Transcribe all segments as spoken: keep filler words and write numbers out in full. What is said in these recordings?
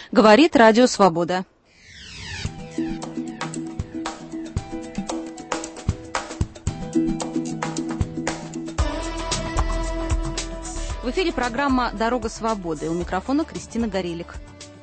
Говорит Радио Свобода. В эфире программа «Дорога свободы». У микрофона Кристина Горелик.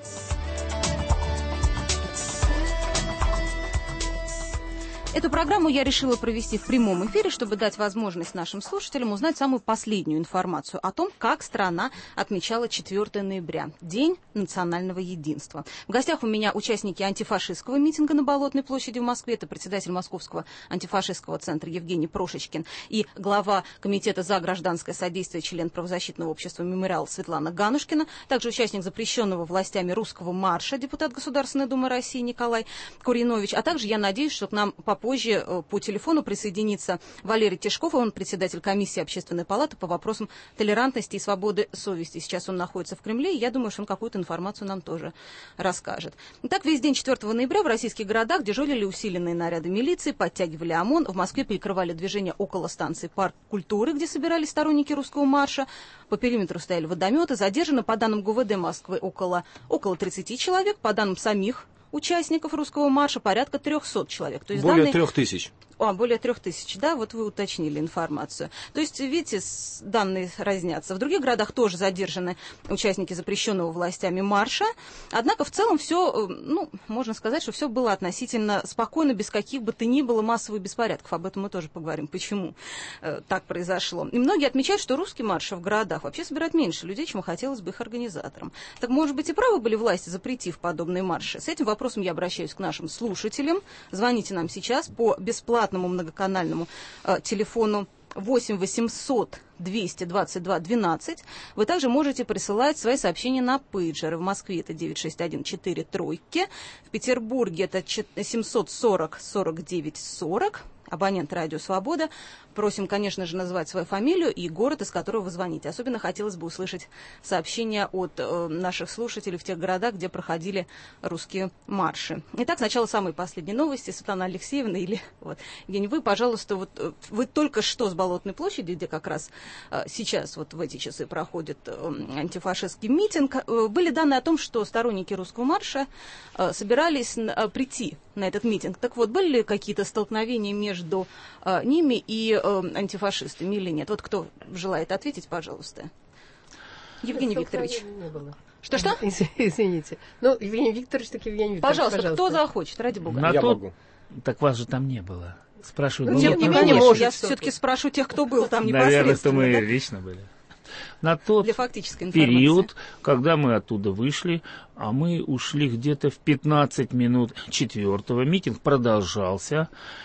Эту программу я решила провести в прямом эфире, чтобы дать возможность нашим слушателям узнать самую последнюю информацию о том, как страна отмечала четвёртого ноября, День национального единства. В гостях у меня участники антифашистского митинга на Болотной площади в Москве. Это председатель Московского антифашистского центра Евгений Прошечкин и глава Комитета за гражданское содействие, член правозащитного общества «Мемориал» Светлана Ганушкина. Также участник запрещенного властями русского марша, депутат Государственной Думы России Николай Куринович. А также я надеюсь, что к нам по Позже по телефону присоединится Валерий Тишков, он председатель комиссии Общественной палаты по вопросам толерантности и свободы совести. Сейчас он находится в Кремле, и я думаю, что он какую-то информацию нам тоже расскажет. Итак, весь день четвёртого ноября в российских городах дежурили усиленные наряды милиции, подтягивали ОМОН. В Москве перекрывали движение около станции Парк культуры, где собирались сторонники русского марша. По периметру стояли водометы. Задержано, по данным ГУВД Москвы, около, около тридцати человек. По данным самих участников русского марша порядка трехсот человек. То есть более данные... трех тысяч. А, более трех тысяч, да, вот вы уточнили информацию. То есть, видите, данные разнятся. В других городах тоже задержаны участники запрещенного властями марша. Однако в целом все, ну, можно сказать, что все было относительно спокойно, без каких бы то ни было массовых беспорядков. Об этом мы тоже поговорим, почему э, так произошло. И многие отмечают, что русские марши в городах вообще собирают меньше людей, чем хотелось бы их организаторам. Так, может быть, и правы были власти, запретив подобные марши? С этим вопросом я обращаюсь к нашим слушателям. Звоните нам сейчас по бесплатному многоканальному э, телефону восемь восемьсот двести двадцать два двенадцать. Вы также можете присылать свои сообщения на пейджеры. В Москве это девять шесть один четыре тройки, в Петербурге это семьсот сорок сорок девять сорок. Абонент «Радио Свобода». Просим, конечно же, называть свою фамилию и город, из которого вы звоните. Особенно хотелось бы услышать сообщения от э, наших слушателей в тех городах, где проходили русские марши. Итак, сначала самые последние новости. Светлана Алексеевна или вот, Евгений, вы, пожалуйста, вот э, вы только что с Болотной площади, где как раз э, сейчас вот в эти часы проходит э, антифашистский митинг, э, были данные о том, что сторонники русского марша э, собирались э, прийти на этот митинг. Так вот, были ли какие-то столкновения между э, ними и э, антифашистами или нет? Вот кто желает ответить, пожалуйста. Евгений Викторович. Не было. Что-что? Извините. Ну, Евгений Викторович, так Евгений Викторович, пожалуйста, пожалуйста. Кто захочет, ради бога. На Я тот... могу. Так вас же там не было. Спрашивают. Ну, ну, тем не ну, менее, может, я что-то. все-таки спрошу тех, кто был там Наверное, что непосредственно. мы Да? лично были. На тот Для фактической информации. период, когда мы оттуда вышли, а мы ушли где-то в пятнадцать минут четвертого, митинг продолжался,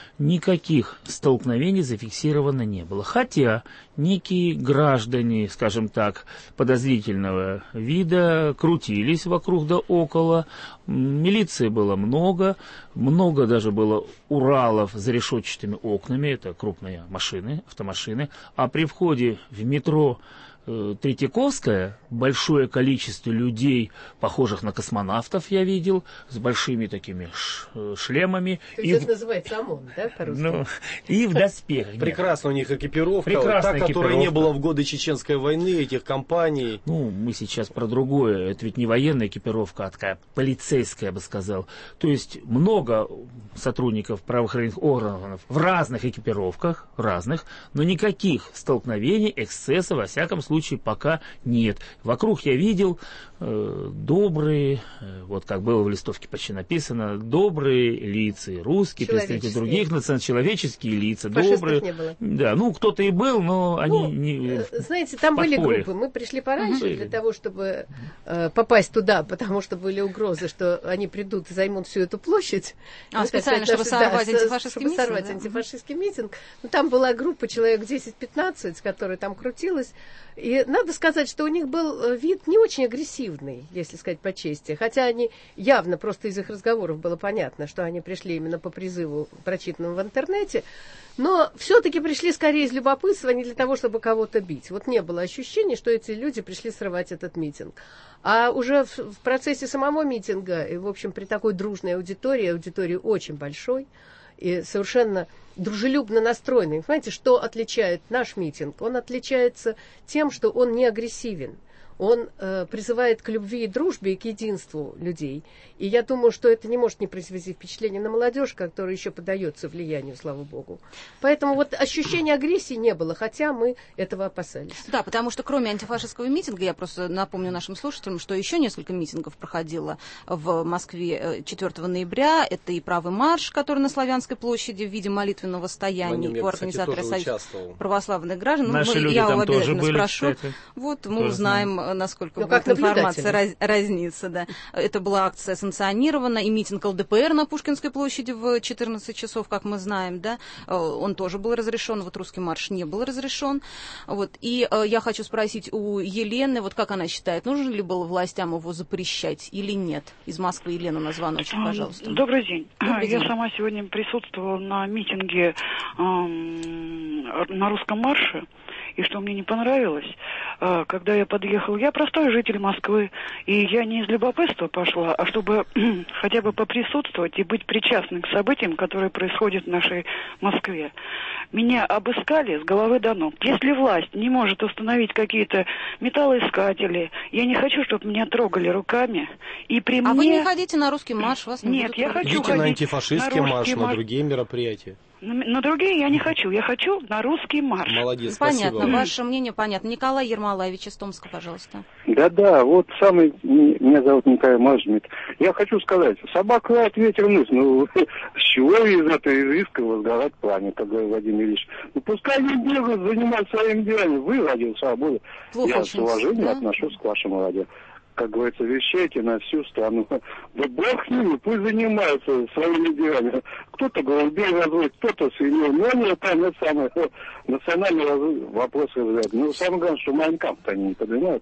никаких столкновений зафиксировано не было. Хотя некие граждане, скажем так, подозрительного вида крутились вокруг да около, милиции было много, много даже было Уралов с решетчатыми окнами, это крупные машины, автомашины, а при входе в метро Третьяковская, большое количество людей, похожих на космонавтов, я видел, с большими такими шлемами. То есть и это в... называется ОМОН, да, по-русски? Ну, и в доспехах. Прекрасно у них экипировка, Прекрасная та, которой не экипировка. было в годы Чеченской войны, этих кампаний. Ну, мы сейчас про другое. Это ведь не военная экипировка, а такая полицейская, я бы сказал. То есть много сотрудников правоохранительных органов в разных экипировках, разных, но никаких столкновений, эксцессов, во всяком случае, пока нет. Вокруг я видел э, добрые, э, вот как было в листовке почти написано, добрые лица, русские, представители других национальностей, человеческие лица, фашистов добрые. Не было. Да, ну кто-то и был, но они ну, не... Знаете, там были подполье. группы. Мы пришли пораньше Были. для того, чтобы э, попасть туда, потому что были угрозы, что они придут и займут всю эту площадь. А, ну, специально, сказать, чтобы наши, сорвать да, антифашистский чтобы митинг? сорвать Да? антифашистский митинг. Но там была группа человек десять-пятнадцать, которая там крутилась. И надо сказать, что у них был вид не очень агрессивный, если сказать по чести. Хотя они явно, просто из их разговоров было понятно, что они пришли именно по призыву, прочитанному в интернете. Но все-таки пришли скорее из любопытства, а не для того, чтобы кого-то бить. Вот не было ощущения, что эти люди пришли срывать этот митинг. А уже в, в процессе самого митинга, и, в общем, при такой дружной аудитории, аудитории очень большой, и совершенно дружелюбно настроенный. Понимаете, что отличает наш митинг? Он отличается тем, что он не агрессивен. он э, призывает к любви и дружбе, и к единству людей. И я думаю, что это не может не произвести впечатление на молодежь, которая еще поддается влиянию, слава богу. Поэтому вот ощущения агрессии не было, хотя мы этого опасались. Да, потому что кроме антифашистского митинга, я просто напомню нашим слушателям, что еще несколько митингов проходило в Москве четвёртого ноября. Это и правый марш, который на Славянской площади в виде молитвенного стояния по организатору Союза православных граждан. Наши ну, люди я там обязательно тоже были, спрошу. кстати. Вот мы тоже узнаем, знаем. насколько ну, будет информация раз, разнится. Да. Это была акция санкционирована, и митинг ЛДПР на Пушкинской площади в четырнадцать часов, как мы знаем, да, он тоже был разрешен, вот русский марш не был разрешен. Вот. И э, я хочу спросить у Елены, вот как она считает, нужно ли было властям его запрещать или нет? Из Москвы Елена на звоночек, пожалуйста. Добрый день. Добрый я день. сама сегодня присутствовала на митинге эм, на русском марше. И что мне не понравилось, когда я подъехала, я простой житель Москвы, и я не из любопытства пошла, а чтобы хотя бы поприсутствовать и быть причастным к событиям, которые происходят в нашей Москве. Меня обыскали с головы до ног. Если власть не может установить какие-то металлоискатели, я не хочу, чтобы меня трогали руками. И при а мне... вы не ходите на русский марш? Вас не Нет, будут я трогать? хочу Идите ходить на антифашистский на марш, русский на марш. другие мероприятия. На, на другие я не хочу. Я хочу на русский марш. Молодец, Понятно, спасибо. ваше мнение понятно. Николай Ермолаевич из Томска, пожалуйста. Да-да, вот самый, меня зовут Николай Мажмит. Я хочу сказать, собака лает, ветер нос. Ну, с чего из этого изыска возгорать пламя, как говорил Владимир Ильич. Ну, пускай они бегают, занимаются своими делами. Вы, Ради Свободы, Плохо я очень, с уважением да? отношусь к вашему радио. Как говорится, вещайте на всю страну. Да бог с ними, пусть занимаются своими делами. Кто-то голубей разводит, кто-то свиней. Но они там это самое, национальный раз... вопрос разбирают. Ну, самое главное, что Майнкамп-то они не поднимают.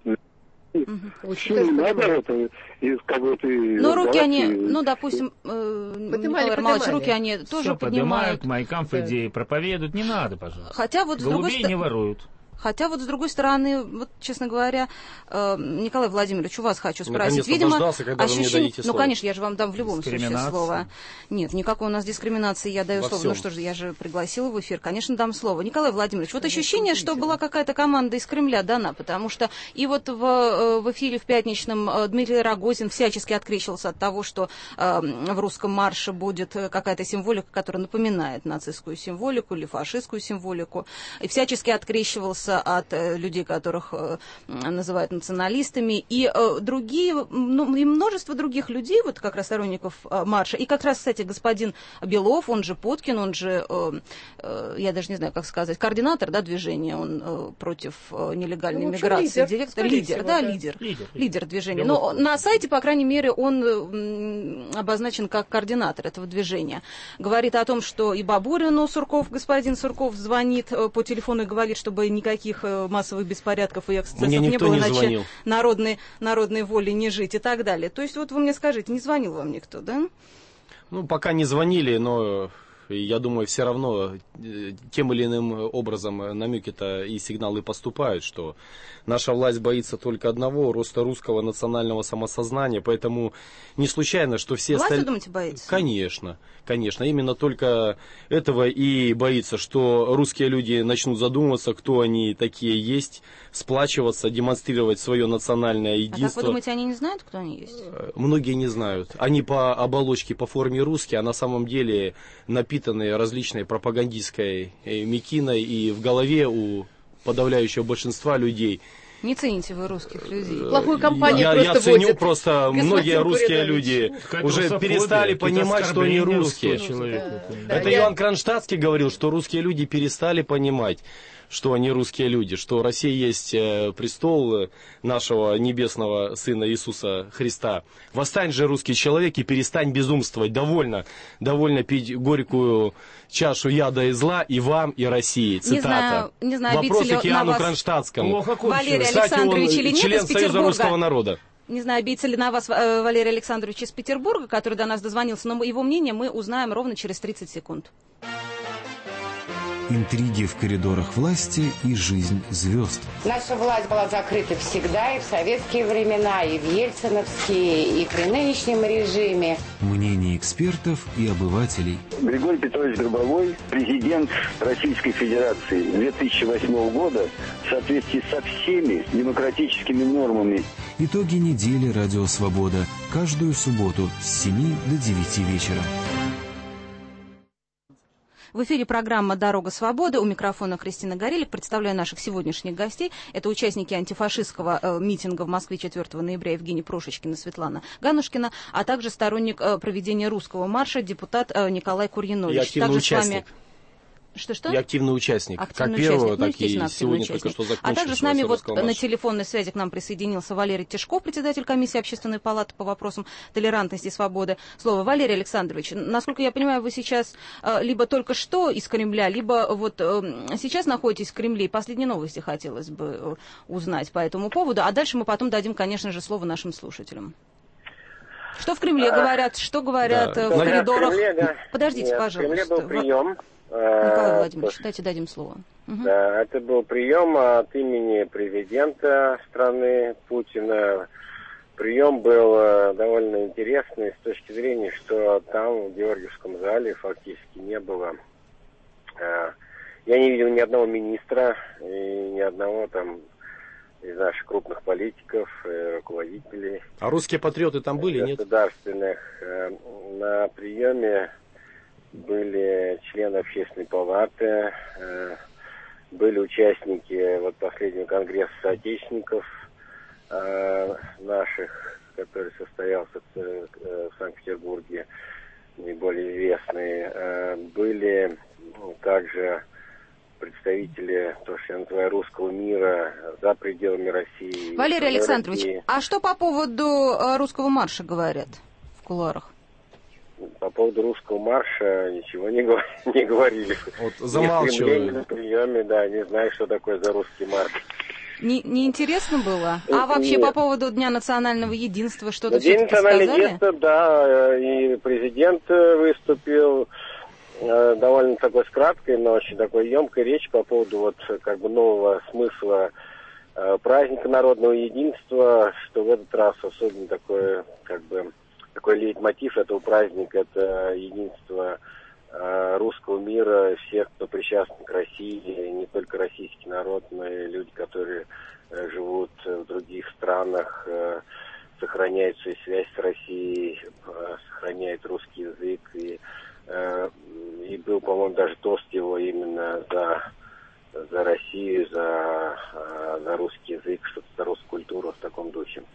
Угу. Все не надо это, и как бы ты... Ну, руки они, и... ну, допустим, э, Поднимали, Николай Ермолаевич, поднимали. руки они тоже Все поднимают. поднимают, майкамф Да. идеи проповедуют. Не надо, пожалуйста. Хотя вот с другой Голубей стороны... не воруют. Хотя вот с другой стороны, вот, честно говоря, э, Николай Владимирович, у вас хочу спросить. Наконец-то Видимо, дождался, когда вы мне дадите ну, слово. конечно, я же вам дам в любом случае Дискриминация. слово. Нет, никакой у нас дискриминации, я даю Во слово. всем. Ну что же, я же пригласила в эфир, конечно, дам слово. Николай Владимирович, вот ощущение, что была какая-то команда из Кремля дана, потому что и вот в, в эфире в пятничном Дмитрий Рогозин всячески открещивался от того, что э, в русском марше будет какая-то символика, которая напоминает нацистскую символику или фашистскую символику, и всячески открещивался от э, людей, которых э, называют националистами, и э, другие, ну, и множество других людей, вот как раз сторонников э, марша, и как раз, кстати, господин Белов, он же Поткин, он же, э, э, я даже не знаю, как сказать, координатор, да, движения, он э, против э, нелегальной Ну, в общем, миграции, лидер, директор, скорее лидер, всего, да, да. лидер, Лидер, лидер движения. Белов. Но на сайте, по крайней мере, он м, обозначен как координатор этого движения. Говорит о том, что и Бабурину Сурков, господин Сурков звонит э, по телефону и говорит, чтобы никаких э, массовых беспорядков и эксцессов Мне не никто было, не иначе звонил. народной, народной воли не жить и так далее. То есть вот вы мне скажите, не звонил вам никто, да? Ну, пока не звонили, но я думаю, все равно э, тем или иным образом намеки-то и сигналы поступают, что наша власть боится только одного — роста русского национального самосознания, поэтому не случайно, что все Власть, остальные... думаете, боится? Конечно, конечно, именно только этого и боится, что русские люди начнут задумываться, кто они такие есть, сплачиваться, демонстрировать свое национальное А единство. как вы думаете, они не знают, кто они есть? Многие не знают. Они по оболочке, по форме русские, а на самом деле напитанные различной пропагандистской э, мекиной, и в голове у подавляющего большинства людей. Не цените вы русских людей. Плохую компанию Я, просто я ценю, водит. просто Господин многие русские Куринович. люди Какая-то уже русофобия, перестали какие-то понимать, что они оскорбления русские. русского человека. Да, Это- да. Это я- Иоанн Кронштадтский говорил, что русские люди перестали понимать, что они русские люди, что Россия есть э, престол нашего небесного Сына Иисуса Христа. Восстань же, русский человек, и перестань безумствовать. Довольно, довольно пить горькую чашу яда и зла и вам, и России. Цитата. Не знаю, не знаю, Вопросы обидится к ли на Иоанну вас Кронштадтскому. Плохо Валерий кончилось. Кстати, он Александрович или нет член из Союза Петербурга? русского народа. Не знаю, обидится ли на вас э, Валерий Александрович из Петербурга, который до нас дозвонился, но его мнение мы узнаем ровно через тридцать секунд. интриги в коридорах власти и жизнь звезд. Наша власть была закрыта всегда, и в советские времена, и в ельциновские, и при нынешнем режиме. Мнения экспертов и обывателей. Григорий Петрович Гробовой, президент Российской Федерации две тысячи восьмого года, в соответствии со всеми демократическими нормами. Итоги недели «Радио Свобода» каждую субботу с семи до девяти вечера. В эфире программа «Дорога свободы». У микрофона Кристина Горелик. Представляю наших сегодняшних гостей. Это участники антифашистского э, митинга в Москве четвёртого ноября Евгений Прошечкин и Светлана Ганушкина, а также сторонник э, проведения русского марша депутат э, Николай Курьянович. И активный также участник. С вами... Что-что? И активный участник. Активный как первого, участник. Ну, так и сегодня участник. только что закончившегося. А также с нами вот марша. на телефонной связи к нам присоединился Валерий Тишков, председатель комиссии Общественной палаты по вопросам толерантности и свободы. Слово Валерий Александрович. Насколько я понимаю, вы сейчас э, либо только что из Кремля, либо вот э, сейчас находитесь в Кремле. Последние новости хотелось бы э, узнать по этому поводу. А дальше мы потом дадим, конечно же, слово нашим слушателям. Что в Кремле а, говорят, что говорят да. в да, коридорах? В Кремле, да. Подождите, Нет, пожалуйста. В Кремле был прием. Николай Владимирович, дайте дадим слово. Угу. Да, это был прием от имени президента страны Путина. Прием был довольно интересный с точки зрения, что там в Георгиевском зале фактически не было. Я не видел ни одного министра и ни одного там из наших крупных политиков, руководителей. А русские патриоты там были, нет? Государственных. На приеме были члены общественной палаты, э, были участники вот последнего конгресса соотечественников э, наших, который состоялся в, э, в Санкт-Петербурге, наиболее известные. Э, были ну, также представители, то, что я называю, русского мира за пределами России. Валерий Александрович, России. А что по поводу русского марша говорят в кулуарах? По поводу русского марша ничего не, говор... не говорили. Вот замалчивали. На приеме, да, не знаю, что такое за русский марш. Не, не интересно было? Это а вообще нет. По поводу Дня национального единства что-то День все-таки сказали? национального единства, да, и президент выступил э, довольно такой с краткой, но очень такой емкой речь по поводу вот как бы нового смысла э, праздника народного единства, что в этот раз особенно такое как бы такой лейтмотив этого праздника, это единство э, русского мира, всех, кто причастен к России, не только российский народ, но и люди, которые э, живут в других странах, э, сохраняют свою связь с Россией, э, сохраняют русский язык. И, э, и был, по-моему, даже тост его именно за, за Россию, за, э, за русский язык, что-то за русскую культуру в таком духе.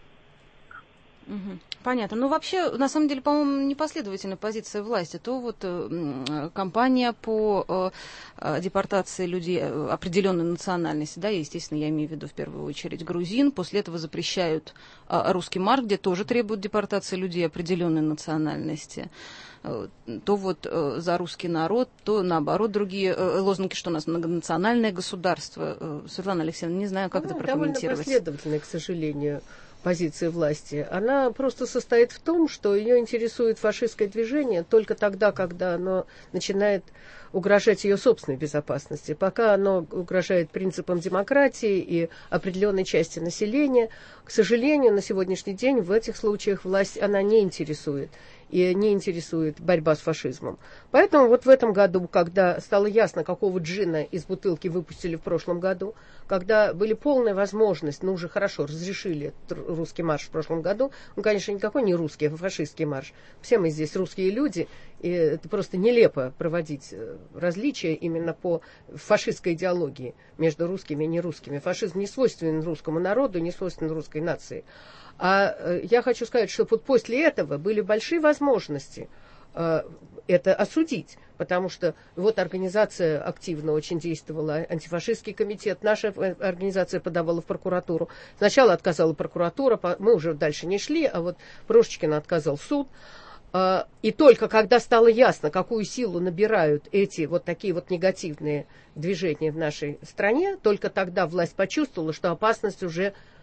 Угу. Понятно. Ну, вообще, на самом деле, по-моему, непоследовательная позиция власти. То вот э, кампания по э, депортации людей определенной национальности, да, естественно, я имею в виду в первую очередь грузин. После этого запрещают э, русский марш, где тоже требуют депортации людей определенной национальности. Э, то вот э, за русский народ, то наоборот другие э, лозунги, что у нас многонациональное государство. Э, Светлана Алексеевна, не знаю, как ну, это прокомментировать. Довольно последовательная, к сожалению, позиция власти. Она просто состоит в том, что ее интересует фашистское движение только тогда, когда оно начинает угрожать ее собственной безопасности. Пока оно угрожает принципам демократии и определенной части населения, к сожалению, на сегодняшний день в этих случаях власть она не интересует. И не интересует борьба с фашизмом. Поэтому вот в этом году, когда стало ясно, какого джина из бутылки выпустили в прошлом году, когда были полная возможность, ну уже хорошо, разрешили русский марш в прошлом году, он, конечно, никакой не русский, а фашистский марш. Все мы здесь русские люди, и это просто нелепо проводить различия именно по фашистской идеологии между русскими и нерусскими. Фашизм не свойственен русскому народу, не свойственен русской нации. А я хочу сказать, что вот после этого были большие возможности э, это осудить, потому что вот организация активно очень действовала, антифашистский комитет, наша организация подавала в прокуратуру. Сначала отказала прокуратура, мы уже дальше не шли, а вот Прошечкина отказал суд. Э, и только когда стало ясно, какую силу набирают эти вот такие вот негативные движения в нашей стране, только тогда власть почувствовала, что опасность уже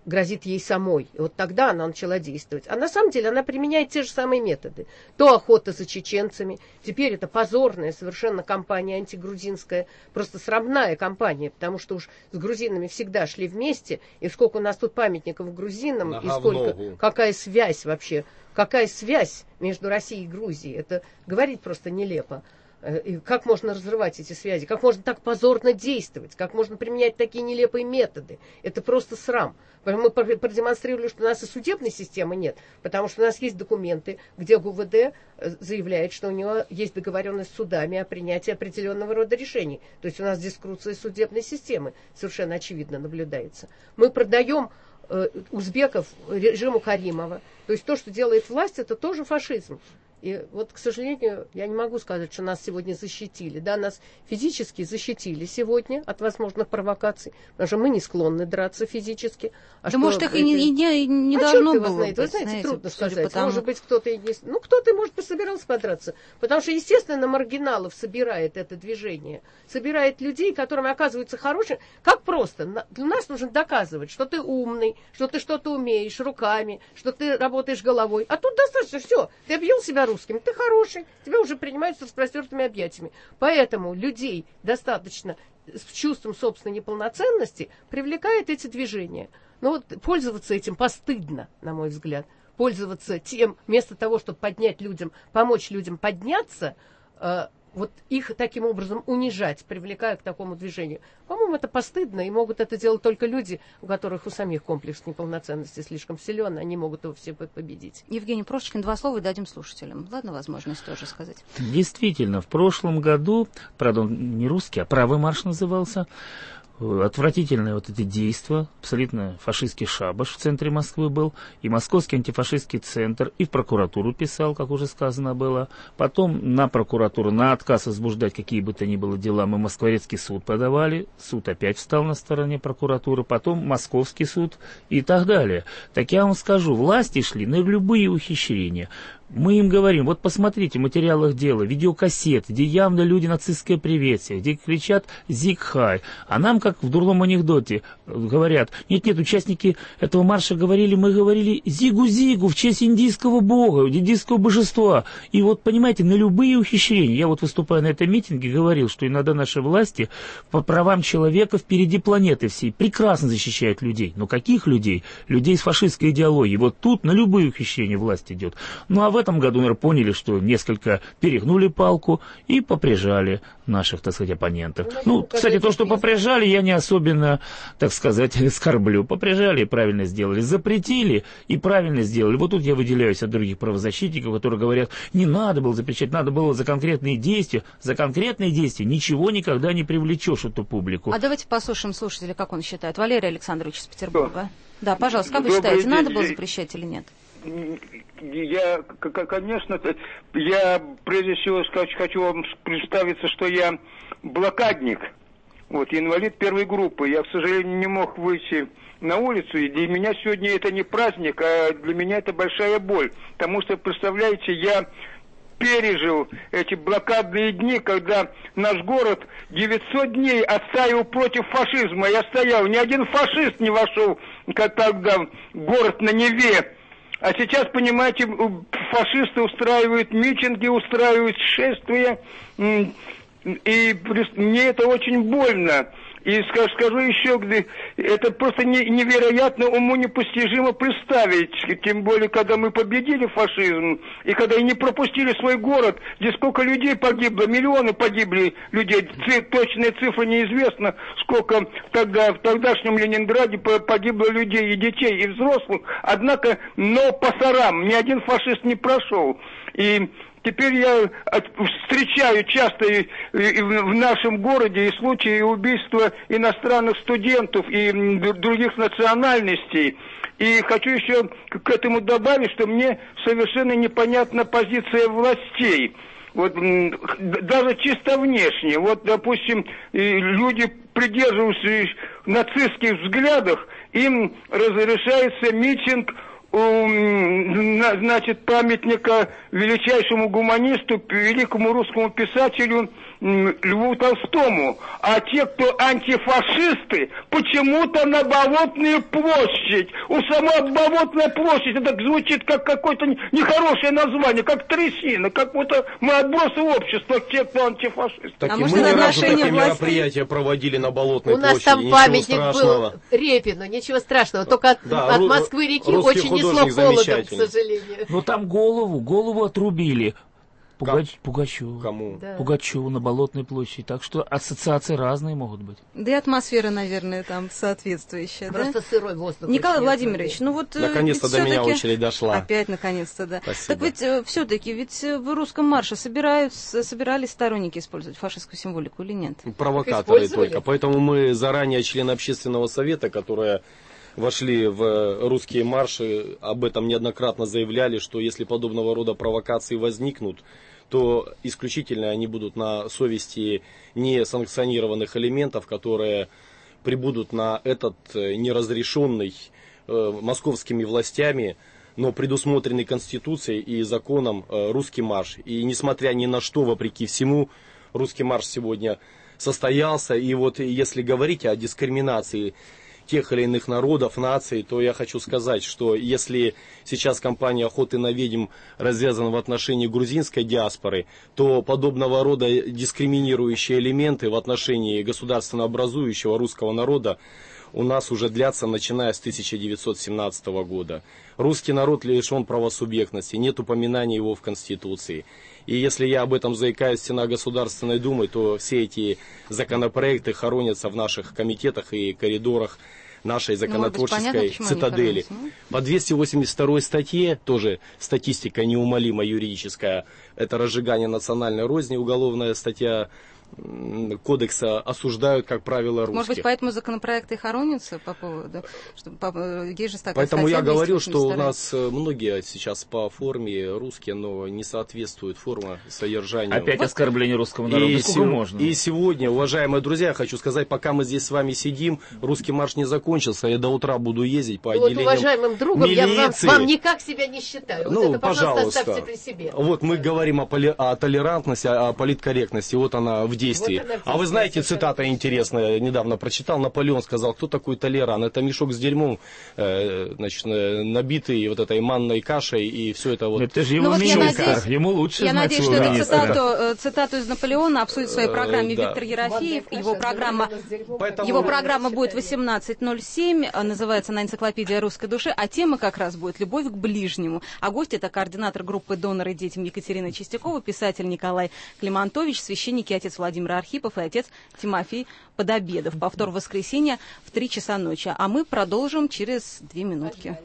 грозит ей самой. И вот тогда она начала действовать. А на самом деле она применяет те же самые методы. То охота за чеченцами, теперь это позорная совершенно кампания антигрузинская, просто срамная кампания, потому что уж с грузинами всегда шли вместе, и сколько у нас тут памятников грузинам, на и сколько, какая связь вообще, какая связь между Россией и Грузией, это говорить просто нелепо. И как можно разрывать эти связи, как можно так позорно действовать, как можно применять такие нелепые методы. Это просто срам. Мы продемонстрировали, что у нас и судебной системы нет, потому что у нас есть документы, где ГУВД заявляет, что у него есть договоренность с судами о принятии определенного рода решений. То есть у нас дискрупция судебной системы совершенно очевидно наблюдается. Мы продаем э, узбеков режиму Каримова. То есть то, что делает власть, это тоже фашизм. И вот, к сожалению, я не могу сказать, что нас сегодня защитили. Да, нас физически защитили сегодня от возможных провокаций, потому что мы не склонны драться физически. А да, что, может, их и не, и не, не а должно было. Вы знаете, быть, вы знаете, знаете, трудно сказать. потому... Может быть, кто-то и не... Ну, кто-то, может быть, собирался подраться. Потому что, естественно, маргиналов собирает это движение. Собирает людей, которым оказывается хорошим. Как просто? Для нас нужно доказывать, что ты умный, что ты что-то умеешь руками, что ты работаешь головой. А тут достаточно все. Ты объявил себя русским, ты хороший, тебя уже принимают с распростертыми объятиями. Поэтому людей достаточно с чувством собственной неполноценности привлекает эти движения. Но вот пользоваться этим постыдно, на мой взгляд. Пользоваться тем, вместо того, чтобы поднять людям, помочь людям подняться, э, вот их таким образом унижать, привлекая к такому движению. По-моему, это постыдно, и могут это делать только люди, у которых у самих комплекс неполноценности слишком силен, они могут его все победить. Евгений Прошкин, два слова и дадим слушателям. Ладно, возможность тоже сказать. Действительно, в прошлом году, правда, он не русский, а правый марш назывался, отвратительное вот это действо, абсолютно фашистский шабаш в центре Москвы был, и Московский антифашистский центр, и в прокуратуру писал, как уже сказано было. Потом на прокуратуру, на отказ возбуждать какие бы то ни было дела, мы Москворецкий суд подавали, суд опять встал на стороне прокуратуры, потом Московский суд и так далее. Так я вам скажу, власти шли на любые ухищрения. Мы им говорим, вот посмотрите, в материалах дела, видеокассеты, где явно люди нацистское приветствие, где кричат «Зиг-хай». А нам, как в дурном анекдоте, говорят, нет-нет, участники этого марша говорили, мы говорили «Зигу-зигу» в честь индийского бога, индийского божества. И вот, понимаете, на любые ухищрения. Я вот, выступая на этом митинге, говорил, что иногда наши власти по правам человека впереди планеты всей прекрасно защищают людей. Но каких людей? Людей с фашистской идеологией. Вот тут на любые ухищрения власть идет. Ну а в этом году, наверное, поняли, что несколько перегнули палку и поприжали наших, так сказать, оппонентов. Ну, кстати, то, что поприжали, я не особенно, так сказать, скорблю. Поприжали и правильно сделали. Запретили и правильно сделали. Вот тут я выделяюсь от других правозащитников, которые говорят, не надо было запрещать, надо было за конкретные действия. За конкретные действия ничего никогда не привлечешь эту публику. А давайте послушаем слушателя, как он считает. Валерий Александрович из Петербурга. Да, пожалуйста, как вы Добрый считаете, день. надо было запрещать или нет? Я, конечно, я прежде всего хочу вам представиться, что я блокадник, вот, инвалид первой группы. Я, к сожалению, не мог выйти на улицу, и для меня сегодня это не праздник, а для меня это большая боль. Потому что, представляете, я пережил эти блокадные дни, когда наш город девятьсот дней отстаивал против фашизма. Я стоял, ни один фашист не вошел, как тогда, в город на Неве. А сейчас, понимаете, фашисты устраивают митинги, устраивают шествия, и мне это очень больно. И скажу еще, это просто невероятно, уму непостижимо представить, тем более, когда мы победили фашизм, и когда и не пропустили свой город, где сколько людей погибло, миллионы погибли людей, точная цифра неизвестна, сколько тогда в тогдашнем Ленинграде погибло людей и детей, и взрослых, однако, но по сорам ни один фашист не прошел. И теперь я встречаю часто в нашем городе и случаи убийства иностранных студентов и других национальностей. И хочу еще к этому добавить, что мне совершенно непонятна позиция властей. Вот даже чисто внешне. Вот, допустим, люди, придерживающиеся нацистских взглядов, им разрешается митинг значит, памятника величайшему гуманисту, великому русскому писателю Льву Толстому. А те, кто антифашисты, почему-то на Болотную площадь. У самой Болотная площадь, это звучит как какое-то нехорошее название, как трясина, как будто мы отбросы общества, те, кто антифашисты. Так а и мы ни разу такие мероприятия проводили на Болотной площади. У нас площади. там памятник страшного. был Репину, ничего страшного. Только от, да, от Москвы-реки очень несло холодом, к сожалению. Но там голову, голову отрубили. Пугач, Пугачеву. Кому? Да. Пугачеву на Болотной площади. Так что ассоциации разные могут быть. Да и атмосфера, наверное, там соответствующая. Просто да? сырой воздух. Николай Владимирович, ну вот... Наконец-то до меня очередь дошла. Опять, наконец-то, да. Спасибо. Так ведь все-таки, ведь в русском марше собираются, собирались сторонники использовать фашистскую символику или нет? Провокаторы только. Поэтому мы заранее, члены общественного совета, которые вошли в русские марши, об этом неоднократно заявляли, что если подобного рода провокации возникнут, то исключительно они будут на совести несанкционированных элементов, которые прибудут на этот неразрешенный э, московскими властями, но предусмотренный Конституцией и законом э, русский марш. И несмотря ни на что, вопреки всему, русский марш сегодня состоялся. И вот если говорить о дискриминации тех или иных народов, наций, то я хочу сказать, что если сейчас кампания охоты на ведьм развязана в отношении грузинской диаспоры, то подобного рода дискриминирующие элементы в отношении государственно образующего русского народа у нас уже длятся, начиная с тысяча девятьсот семнадцатого года. Русский народ лишен правосубъектности, нет упоминания его в Конституции. И если я об этом заикаюсь в стенах Государственной Думы, то все эти законопроекты хоронятся в наших комитетах и коридорах нашей законотворческой ну, быть, понятно, цитадели. По двести восемьдесят второй статье, тоже статистика неумолимо юридическая, это разжигание национальной розни, уголовная статья кодекса, осуждают, как правило, русских. Может быть, поэтому законопроекты хоронятся по поводу... Что, по, есть же такая Поэтому статья, я говорил, что у нас многие сейчас по форме русские, но не соответствует форма содержанию. Опять вот. Оскорбление русского народа. И, се- можно? и сегодня, уважаемые друзья, хочу сказать, пока мы здесь с вами сидим, русский марш не закончился, я до утра буду ездить по отделениям вот, уважаемым другом, милиции. Я вам, вам никак себя не считаю. Вот ну, это, пожалуйста, оставьте при себе. Вот мы говорим о, поли- о толерантности, о политкорректности, вот она в действии. Вот а вы знаете, цитата интересная, недавно прочитал, Наполеон сказал, кто такой толеран? Это мешок с дерьмом, э, значит, набитый вот этой манной кашей, и все это вот... Это же его ну, министр, ему лучше Я знать надеюсь, что эту цитату, цитату из Наполеона обсудит в своей программе да. Виктор Ерофеев. Его программа, его программа будет восемнадцать ноль семь, называется «На энциклопедия русской души», а тема как раз будет «Любовь к ближнему». А гость — это координатор группы «Доноры детям» Екатерина Чистякова, писатель Николай Климантович, священник и отец Владимир Архипов и отец Тимофей Подобедов. Повтор в воскресенье в три часа ночи. А мы продолжим через две минутки.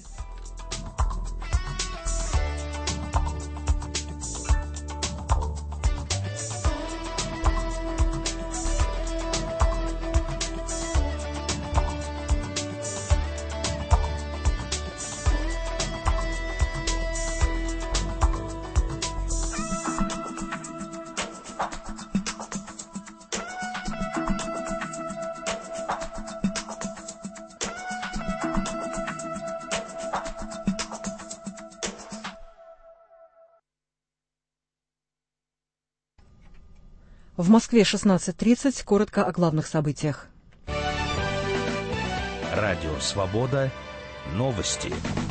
В Москве шестнадцать тридцать. Коротко о главных событиях. Радио «Свобода». Новости.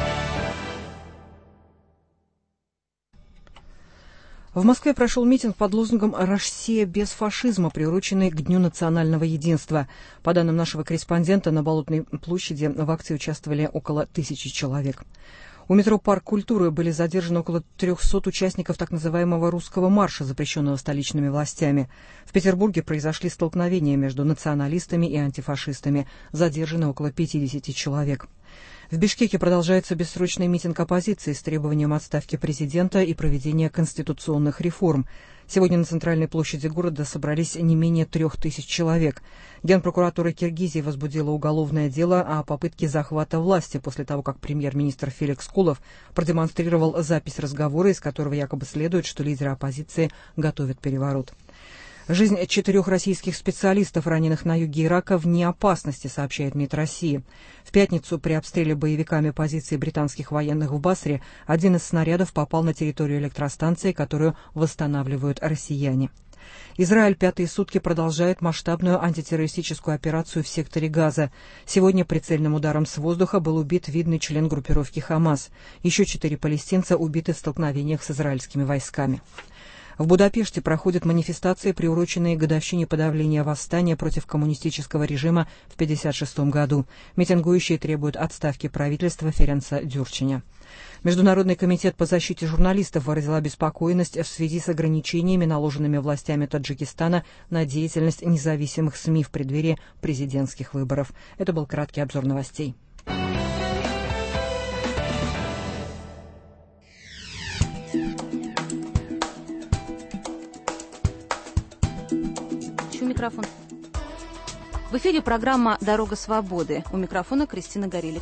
В Москве прошел митинг под лозунгом «Россия без фашизма», приуроченный к Дню национального единства. По данным нашего корреспондента, на Болотной площади в акции участвовали около тысячи человек. У метро «Парк культуры» были задержаны около трехсот участников так называемого «русского марша», запрещенного столичными властями. В Петербурге произошли столкновения между националистами и антифашистами. Задержаны около пятидесяти человек. В Бишкеке продолжается бессрочный митинг оппозиции с требованием отставки президента и проведения конституционных реформ. Сегодня на центральной площади города собрались не менее трех тысяч человек. Генпрокуратура Киргизии возбудила уголовное дело о попытке захвата власти после того, как премьер-министр Феликс Кулов продемонстрировал запись разговора, из которого якобы следует, что лидеры оппозиции готовят переворот. Жизнь четырех российских специалистов, раненых на юге Ирака, вне опасности, сообщает МИД России. В пятницу при обстреле боевиками позиций британских военных в Басре один из снарядов попал на территорию электростанции, которую восстанавливают россияне. Израиль пятые сутки продолжает масштабную антитеррористическую операцию в секторе Газа. Сегодня прицельным ударом с воздуха был убит видный член группировки «Хамас». Еще четыре палестинца убиты в столкновениях с израильскими войсками. В Будапеште проходят манифестации, приуроченные к годовщине подавления восстания против коммунистического режима в тысяча девятьсот пятьдесят шестом году. Митингующие требуют отставки правительства Ференца Дюрчиня. Международный комитет по защите журналистов выразил обеспокоенность в связи с ограничениями, наложенными властями Таджикистана на деятельность независимых СМИ в преддверии президентских выборов. Это был краткий обзор новостей. Микрофон. В эфире программа «Дорога свободы». У микрофона Кристина Горелик.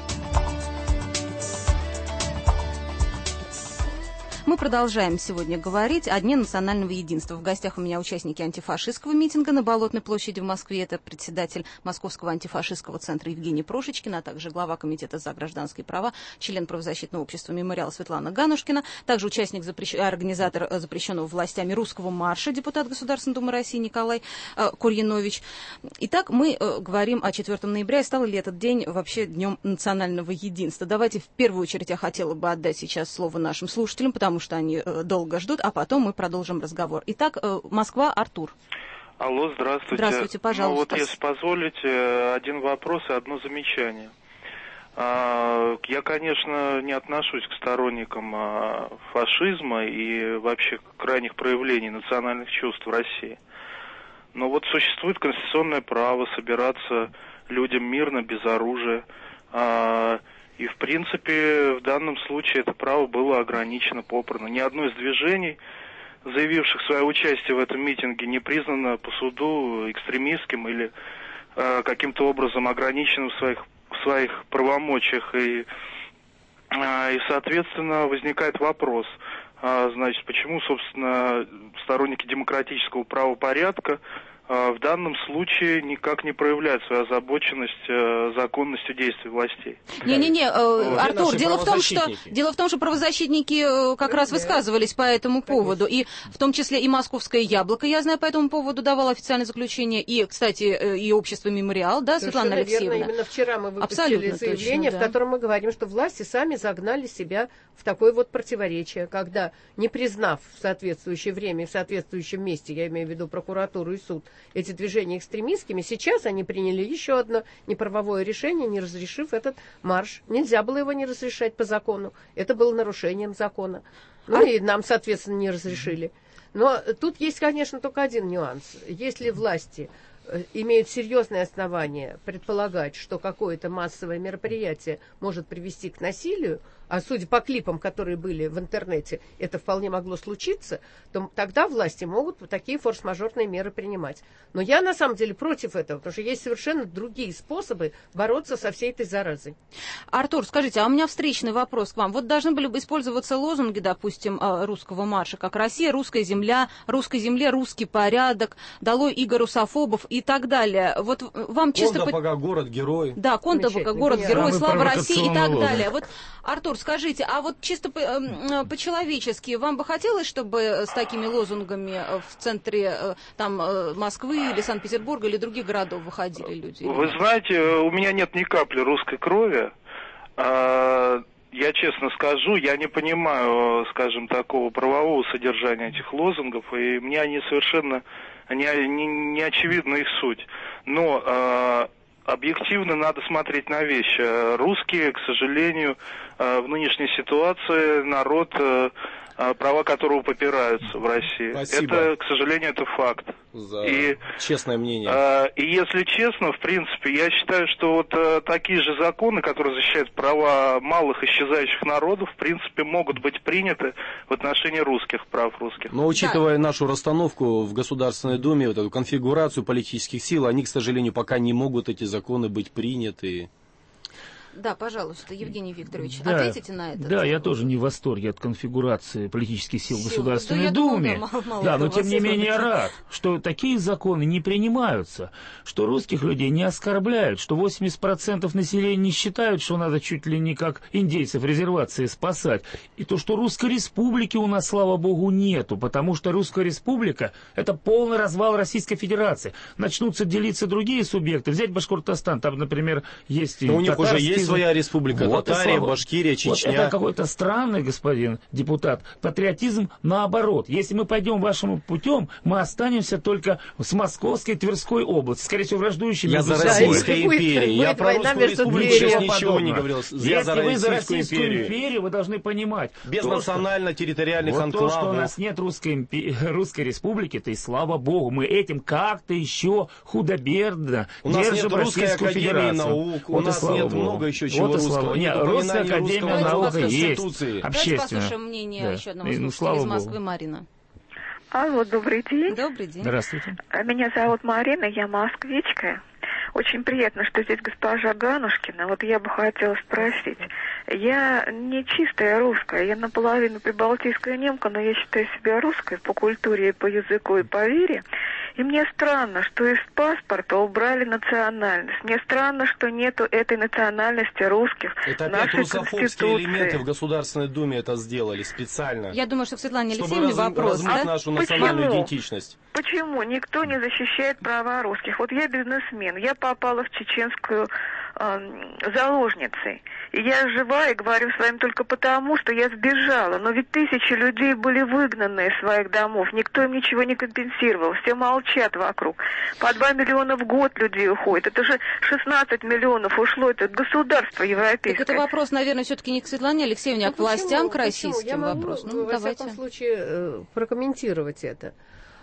Мы продолжаем сегодня говорить о Дне национального единства. В гостях у меня участники антифашистского митинга на Болотной площади в Москве. Это председатель Московского антифашистского центра Евгений Прошечкин, а также глава комитета за гражданские права, член правозащитного общества «Мемориал» Светлана Ганушкина, также участник, запрещ... организатор запрещенного властями русского марша, депутат Государственной Думы России Николай э, Курьянович. Итак, мы э, говорим о четвёртого ноября, и стал ли этот день вообще Днем национального единства. Давайте в первую очередь я хотела бы отдать сейчас слово нашим слушателям, потому что они э, долго ждут, а потом мы продолжим разговор. Итак, э, Москва, Артур. Алло, здравствуйте. Здравствуйте, пожалуйста. Ну, вот, если позволите, один вопрос и одно замечание. Я, конечно, не отношусь к сторонникам фашизма и вообще крайних проявлений национальных чувств в России. Но вот существует конституционное право собираться людям мирно, без оружия. И, в принципе, в данном случае это право было ограничено попрано. Ни одно из движений, заявивших свое участие в этом митинге, не признано по суду экстремистским или э, каким-то образом ограниченным в своих, в своих правомочиях. И, э, и, соответственно, возникает вопрос, э, значит, почему, собственно, сторонники демократического правопорядка в данном случае никак не проявляет свою озабоченность э, законностью действий властей. Не-не-не, э, Артур, дело в том, что дело в том, что правозащитники э, как раз высказывались по этому поводу, и в том числе и Московское яблоко, я знаю, по этому поводу давало официальное заключение, и, кстати, э, и общество «Мемориал», да, Совершенно Светлана Алексеевна? Верно. Именно вчера мы выпустили Абсолютно заявление, точно, да. в котором мы говорим, что власти сами загнали себя в такое вот противоречие, когда, не признав в соответствующее время и в соответствующем месте, я имею в виду прокуратуру и суд, эти движения экстремистскими, сейчас они приняли еще одно неправовое решение, не разрешив этот марш. Нельзя было его не разрешать по закону. Это было нарушением закона. Ну а... и нам, соответственно, не разрешили. Но тут есть, конечно, только один нюанс. Если власти имеют серьезные основания предполагать, что какое-то массовое мероприятие может привести к насилию, а судя по клипам, которые были в интернете, это вполне могло случиться, то тогда власти могут такие форс-мажорные меры принимать. Но я на самом деле против этого, потому что есть совершенно другие способы бороться со всей этой заразой. Артур, скажите, а у меня встречный вопрос к вам. Вот должны были бы использоваться лозунги, допустим, русского марша, как «Россия, русская земля», «Русской земле русский порядок», «Долой иго русофобов» и так далее. Вот вам чисто... Конда-Пога, город-герой. Да, Конда-Пога, город-герой, слава России и так далее. Вот, Артур, скажите, а вот чисто по- по-человечески, вам бы хотелось, чтобы с такими лозунгами в центре там, Москвы или Санкт-Петербурга или других городов выходили люди? Вы знаете, у меня нет ни капли русской крови. Я честно скажу, я не понимаю, скажем, такого правового содержания этих лозунгов, и мне они совершенно не, не, не очевидна их суть. Но объективно надо смотреть на вещи. Русские, к сожалению, в нынешней ситуации народ, права которого попираются в России. Спасибо. Это, к сожалению, это факт. За и, честное мнение. И если честно, в принципе, я считаю, что вот такие же законы, которые защищают права малых исчезающих народов, в принципе, могут быть приняты в отношении русских, прав русских. Но учитывая да. нашу расстановку в Государственной Думе, вот эту конфигурацию политических сил, они, к сожалению, пока не могут эти законы быть приняты. Да, пожалуйста, Евгений Викторович, да, ответите на это. Да, я тоже не в восторге от конфигурации политических сил, сил в Государственной да, Думе. Думала, мало, мало да, но тем не менее я рад, что такие законы не принимаются, что русских людей не оскорбляют, что восемьдесят процентов населения не считают, что надо чуть ли не как индейцев резервации спасать. И то, что Русской Республики у нас, слава богу, нету, потому что Русская Республика – это полный развал Российской Федерации. Начнутся делиться другие субъекты. Взять Башкортостан, там, например, есть... Но у них уже есть своя республика, вот Татария, Башкирия, Чечня. Вот это какой-то странный, господин депутат, патриотизм наоборот. Если мы пойдем вашим путем, мы останемся только с Московской, Тверской области, скорее всего, враждующими. Я за Российской империей. Я про Русскую Республику сейчас ничего не говорил. Я за вы за Российскую империю, вы должны понимать. Без национально-территориальных вот анклавов. То, что у нас нет Русской, импи... Русской Республики, то и слава богу, мы этим как-то еще худо-бедно у нас держим нет Русской Российскую академии Федерацию. наук, у вот нас нет богу. много еще чего вот русского. Нет, Русская академия наук есть. Давайте послушаем мнение да. еще одного ну, слушателя из Москвы, Марина. Алло, добрый день. Добрый день. Здравствуйте. Меня зовут Марина, я москвичка. Очень приятно, что здесь госпожа Ганушкина. Вот я бы хотела спросить. Я не чистая русская, я наполовину прибалтийская немка, но я считаю себя русской по культуре, и по языку, и по вере. И мне странно, что из паспорта убрали национальность. Мне странно, что нету этой национальности русских. Это опять русофобские элементы в Государственной Думе это сделали специально. Я думаю, что в Светлане Алексеевне вопрос. Чтобы размыть да? нашу национальную Почему? идентичность. Почему никто не защищает права русских? Вот я бизнесмен, я попала в чеченскую э, заложницей. И я жива и говорю с вами только потому, что я сбежала. Но ведь тысячи людей были выгнаны из своих домов. Никто им ничего не компенсировал. Все молчат вокруг. По два миллиона в год людей уходит. Это же шестнадцать миллионов ушло. Это государство европейское. Так это вопрос, наверное, все-таки не к Светлане Алексеевне, а ну, к властям, почему? к российским Я могу, вопрос. Ну, во давайте. всяком случае, прокомментировать это.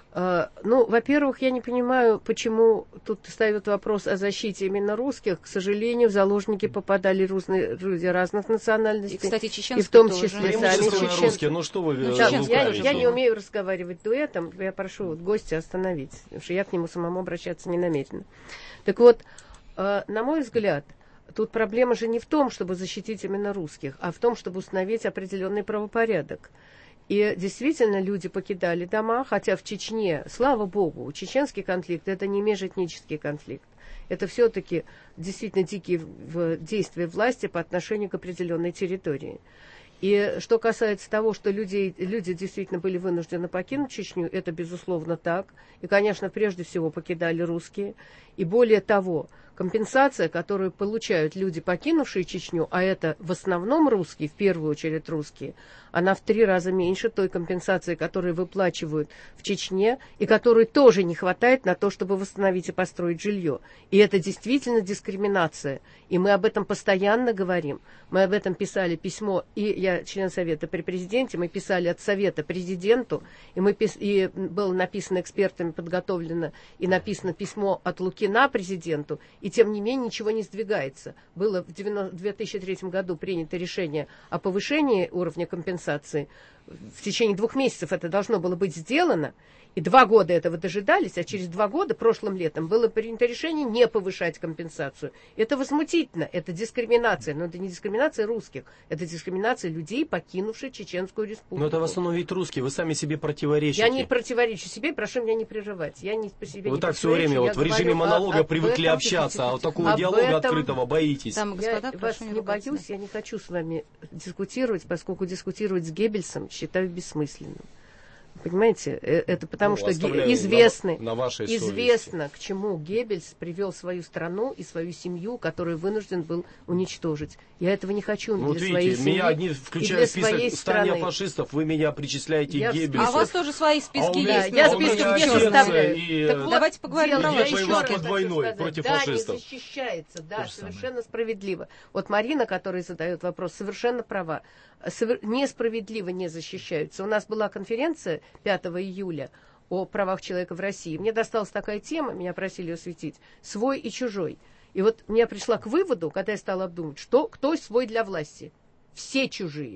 Ну, во-первых, я не понимаю, почему тут встает вопрос о защите именно русских. К сожалению, в заложники попадали разные, люди разных национальностей. И, кстати, чеченские и в том тоже. числе сами чеченцы. Русские, ну что вы ну, сейчас, я, я не умею разговаривать дуэтом. Я прошу вот, гостя остановить, потому что я к нему самому обращаться не намерена. Так вот, на мой взгляд, тут проблема же не в том, чтобы защитить именно русских, а в том, чтобы установить определенный правопорядок. И действительно люди покидали дома, хотя в Чечне, слава богу, чеченский конфликт – это не межэтнический конфликт. Это все-таки действительно дикие действия власти по отношению к определенной территории. И что касается того, что люди, люди действительно были вынуждены покинуть Чечню, это безусловно так. И, конечно, прежде всего покидали русские. И более того, компенсация, которую получают люди, покинувшие Чечню, а это в основном русские, в первую очередь русские, она в три раза меньше той компенсации, которую выплачивают в Чечне, и которой тоже не хватает на то, чтобы восстановить и построить жилье. И это действительно дискриминация. И мы об этом постоянно говорим. Мы об этом писали письмо, и я член Совета при президенте, мы писали от Совета президенту, и, мы пис... и было написано экспертами, подготовлено, и написано письмо от Лукина президенту, и тем не менее ничего не сдвигается. Было в две тысячи третьем году принято решение о повышении уровня компенсации. В течение двух месяцев это должно было быть сделано, и два года этого дожидались, а через два года, прошлым летом, было принято решение не повышать компенсацию. Это возмутительно, это дискриминация, но это не дискриминация русских, это дискриминация людей, покинувших Чеченскую республику. Но это в основном ведь русские, вы сами себе противоречите. Я не противоречу себе, прошу меня не прерывать. Я не по себе Вы не так все время вот в режиме монолога привыкли общаться, а вот такого диалога открытого боитесь. Там, господа, я вас не боюсь, я не хочу с вами дискутировать, поскольку дискутировать с Геббельсом считаю бессмысленным. Понимаете, это потому ну, что известно, на, на известно, к чему Геббельс привел свою страну и свою семью, которую вынужден был уничтожить. Я этого не хочу ну, для вот своей видите, семьи меня одни включают в список стания фашистов, вы меня причисляете я к Геббельсу. А у вас тоже свои списки а есть. Да, я список не составляю. И... Так вот, давайте поговорим про ваши списки. Под войной против да, фашистов. Не защищается, да, то совершенно справедливо. Вот Марина, которая задает вопрос, совершенно права. Несправедливо не защищаются. У нас была конференция пятого июля о правах человека в России. Мне досталась такая тема, меня просили осветить, свой и чужой. И вот я пришла к выводу, когда я стала обдумывать, что, кто свой для власти. Все чужие.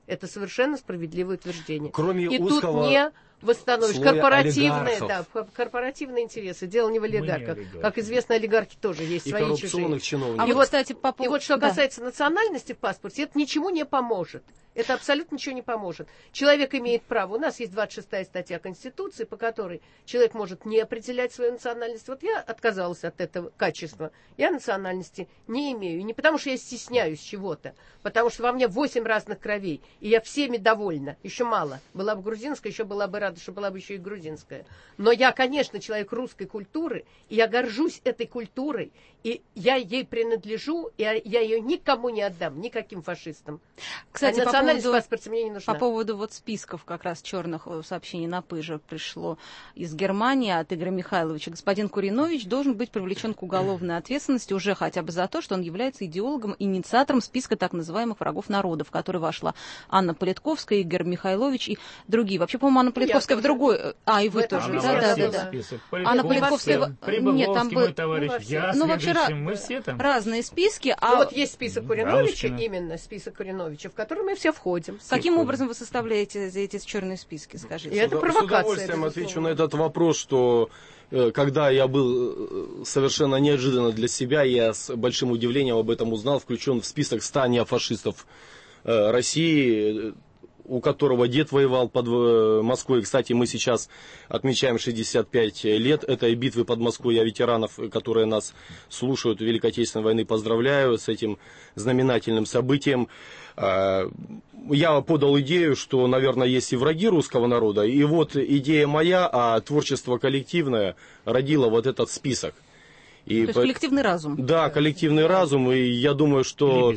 Это совершенно справедливое утверждение. Кроме и узкого тут не восстановишь слоя корпоративные, олигархов. да, корпоративные интересы. Дело не в олигархах. Как известно, олигархи тоже есть и свои коррупционных чужие. чиновников. И, А вот, кстати, по поводу... и вот что да. касается национальности в паспорте, это ничему не поможет. Это абсолютно ничего не поможет. Человек имеет право. У нас есть двадцать шестая статья Конституции, по которой человек может не определять свою национальность. Вот я отказалась от этого качества. Я национальности не имею. И не потому, что я стесняюсь чего-то, потому что во мне восемь разных кровей, и я всеми довольна. Еще мало. Была бы грузинская, еще была бы рада, что была бы еще и грузинская. Но я, конечно, человек русской культуры, и я горжусь этой культурой, и я ей принадлежу, и я ее никому не отдам, никаким фашистам. Кстати, а по поводу, в паспорте мне не нужна. По поводу вот списков как раз черных сообщений на Пыже пришло из Германии от Игоря Михайловича. Господин Куринович должен быть привлечен к уголовной ответственности уже хотя бы за то, что он является идеологом, инициатором списка так называемых врагов народа, в который вошла Анна Политковская, Игорь Михайлович и другие. Вообще, по-моему, Анна Политковская в другой... А, и вы в тоже. Она Да, да, да, да. Анна Политковская... Нет, там был... Товарищ, я ну, вообще, мы все там. Разные списки. А... Ну, вот есть список Куриновича, Галушкина. именно список Куриновича, в который мы все входим. Каким входим. образом вы составляете эти черные списки, скажите? И это С провокация. удовольствием это отвечу на этот вопрос, что э, когда я был э, совершенно неожиданно для себя, я с большим удивлением об этом узнал, включен в список ста неофашистов э, России, у которого дед воевал под Москвой. Кстати, мы сейчас отмечаем шестьдесят пять лет этой битвы под Москвой. Я ветеранов, которые нас слушают Великой Отечественной войны, поздравляю с этим знаменательным событием. Я подал идею, что, наверное, есть и враги русского народа. И вот идея моя, а творчество коллективное родило вот этот список. И То есть по... коллективный разум. Да, коллективный разум. И я думаю, что...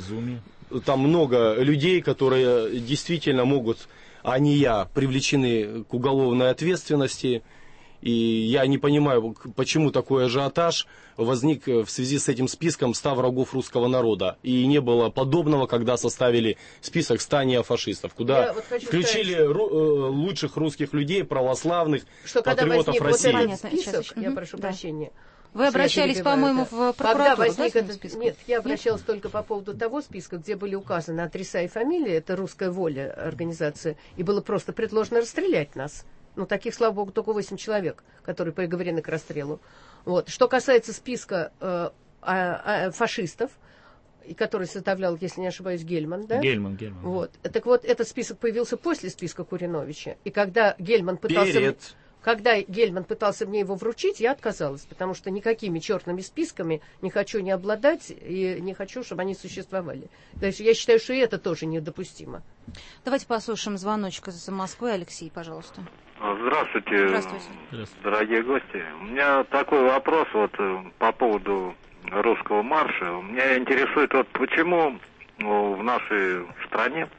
Там много людей, которые действительно могут, а не я, привлечены к уголовной ответственности. И я не понимаю, почему такой ажиотаж возник в связи с этим списком ста врагов русского народа. И не было подобного, когда составили список ста неофашистов, куда вот включили сказать, ру- лучших русских людей, православных, что патриотов когда России. Вот этот список, сейчас, я прошу да. прощения. Вы обращались, по-моему, в прокуратуру, возник да, этот... Нет, я обращалась Нет? только по поводу того списка, где были указаны адреса и фамилии, это «Русская воля» организация, и было просто предложено расстрелять нас. Ну, таких, слава богу, только восемь человек, которые приговорены к расстрелу. Вот. Что касается списка э, э, э, фашистов, который составлял, если не ошибаюсь, Гельман, да? Гельман, Гельман. Вот. Так вот, этот список появился после списка Куриновича, и когда Гельман пытался... Перед... Когда Гельман пытался мне его вручить, я отказалась, потому что никакими черными списками не хочу не обладать и не хочу, чтобы они существовали. То есть я считаю, что и это тоже недопустимо. Давайте послушаем звоночек из Москвы. Алексей, пожалуйста. Здравствуйте, Здравствуйте, дорогие гости. У меня такой вопрос вот по поводу русского марша. Меня интересует, вот почему ну, в нашей стране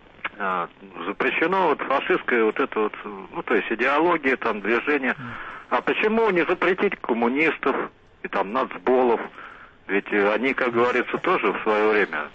А, запрещено вот фашистское вот это вот, ну то есть идеология, там движение. А почему не запретить коммунистов и там нацболов? Ведь они, как говорится, тоже в свое время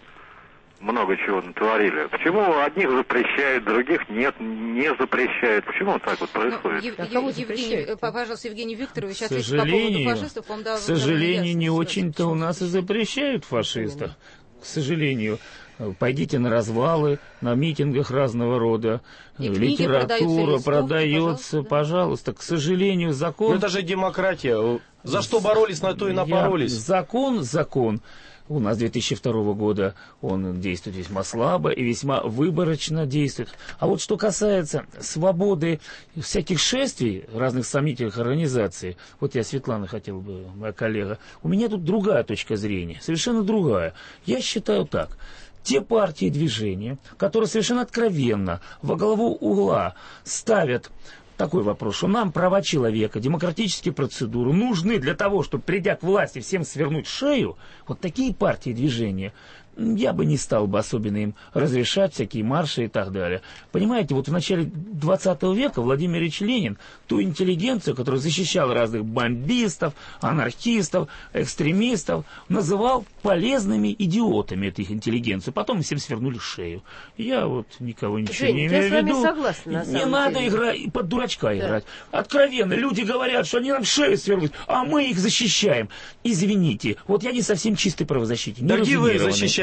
много чего натворили. Почему одних запрещают, других нет, не запрещают? Почему вот так вот происходит? Ев, Ев, Евгений, пожалуйста, Евгений Викторович, к сожалению, по поводу фашистов. Он, да, к сожалению, не очень-то у нас и запрещают фашистов. К сожалению. Пойдите на развалы, на митингах разного рода, и литература продается, пожалуйста. К сожалению, закон... Ну, это же демократия. За что боролись, на то и напоролись. Я... Закон, закон. У нас две тысячи второго года он действует весьма слабо и весьма выборочно действует. А вот что касается свободы всяких шествий разных сомнительных организаций, вот я, Светлана, хотел бы, моя коллега, у меня тут другая точка зрения, совершенно другая. Я считаю так. Те партии и движения, которые совершенно откровенно во главу угла ставят такой вопрос, что нам права человека, демократические процедуры нужны для того, чтобы, придя к власти, всем свернуть шею, вот такие партии и движения, я бы не стал бы особенно им разрешать всякие марши и так далее. Понимаете, вот в начале двадцатого века Владимир Ильич Ленин ту интеллигенцию, которая защищала разных бомбистов, анархистов, экстремистов, называл полезными идиотами эту их интеллигенцию. Потом всем свернули шею. Я вот никого ничего Жень, не имею в виду. Я с вами согласна, на не самом надо деле. играть, под дурачка да. играть. Откровенно, люди говорят, что они нам шею свернут, а мы их защищаем. Извините, вот я не совсем чистый правозащитник. Да где вы их защищаете?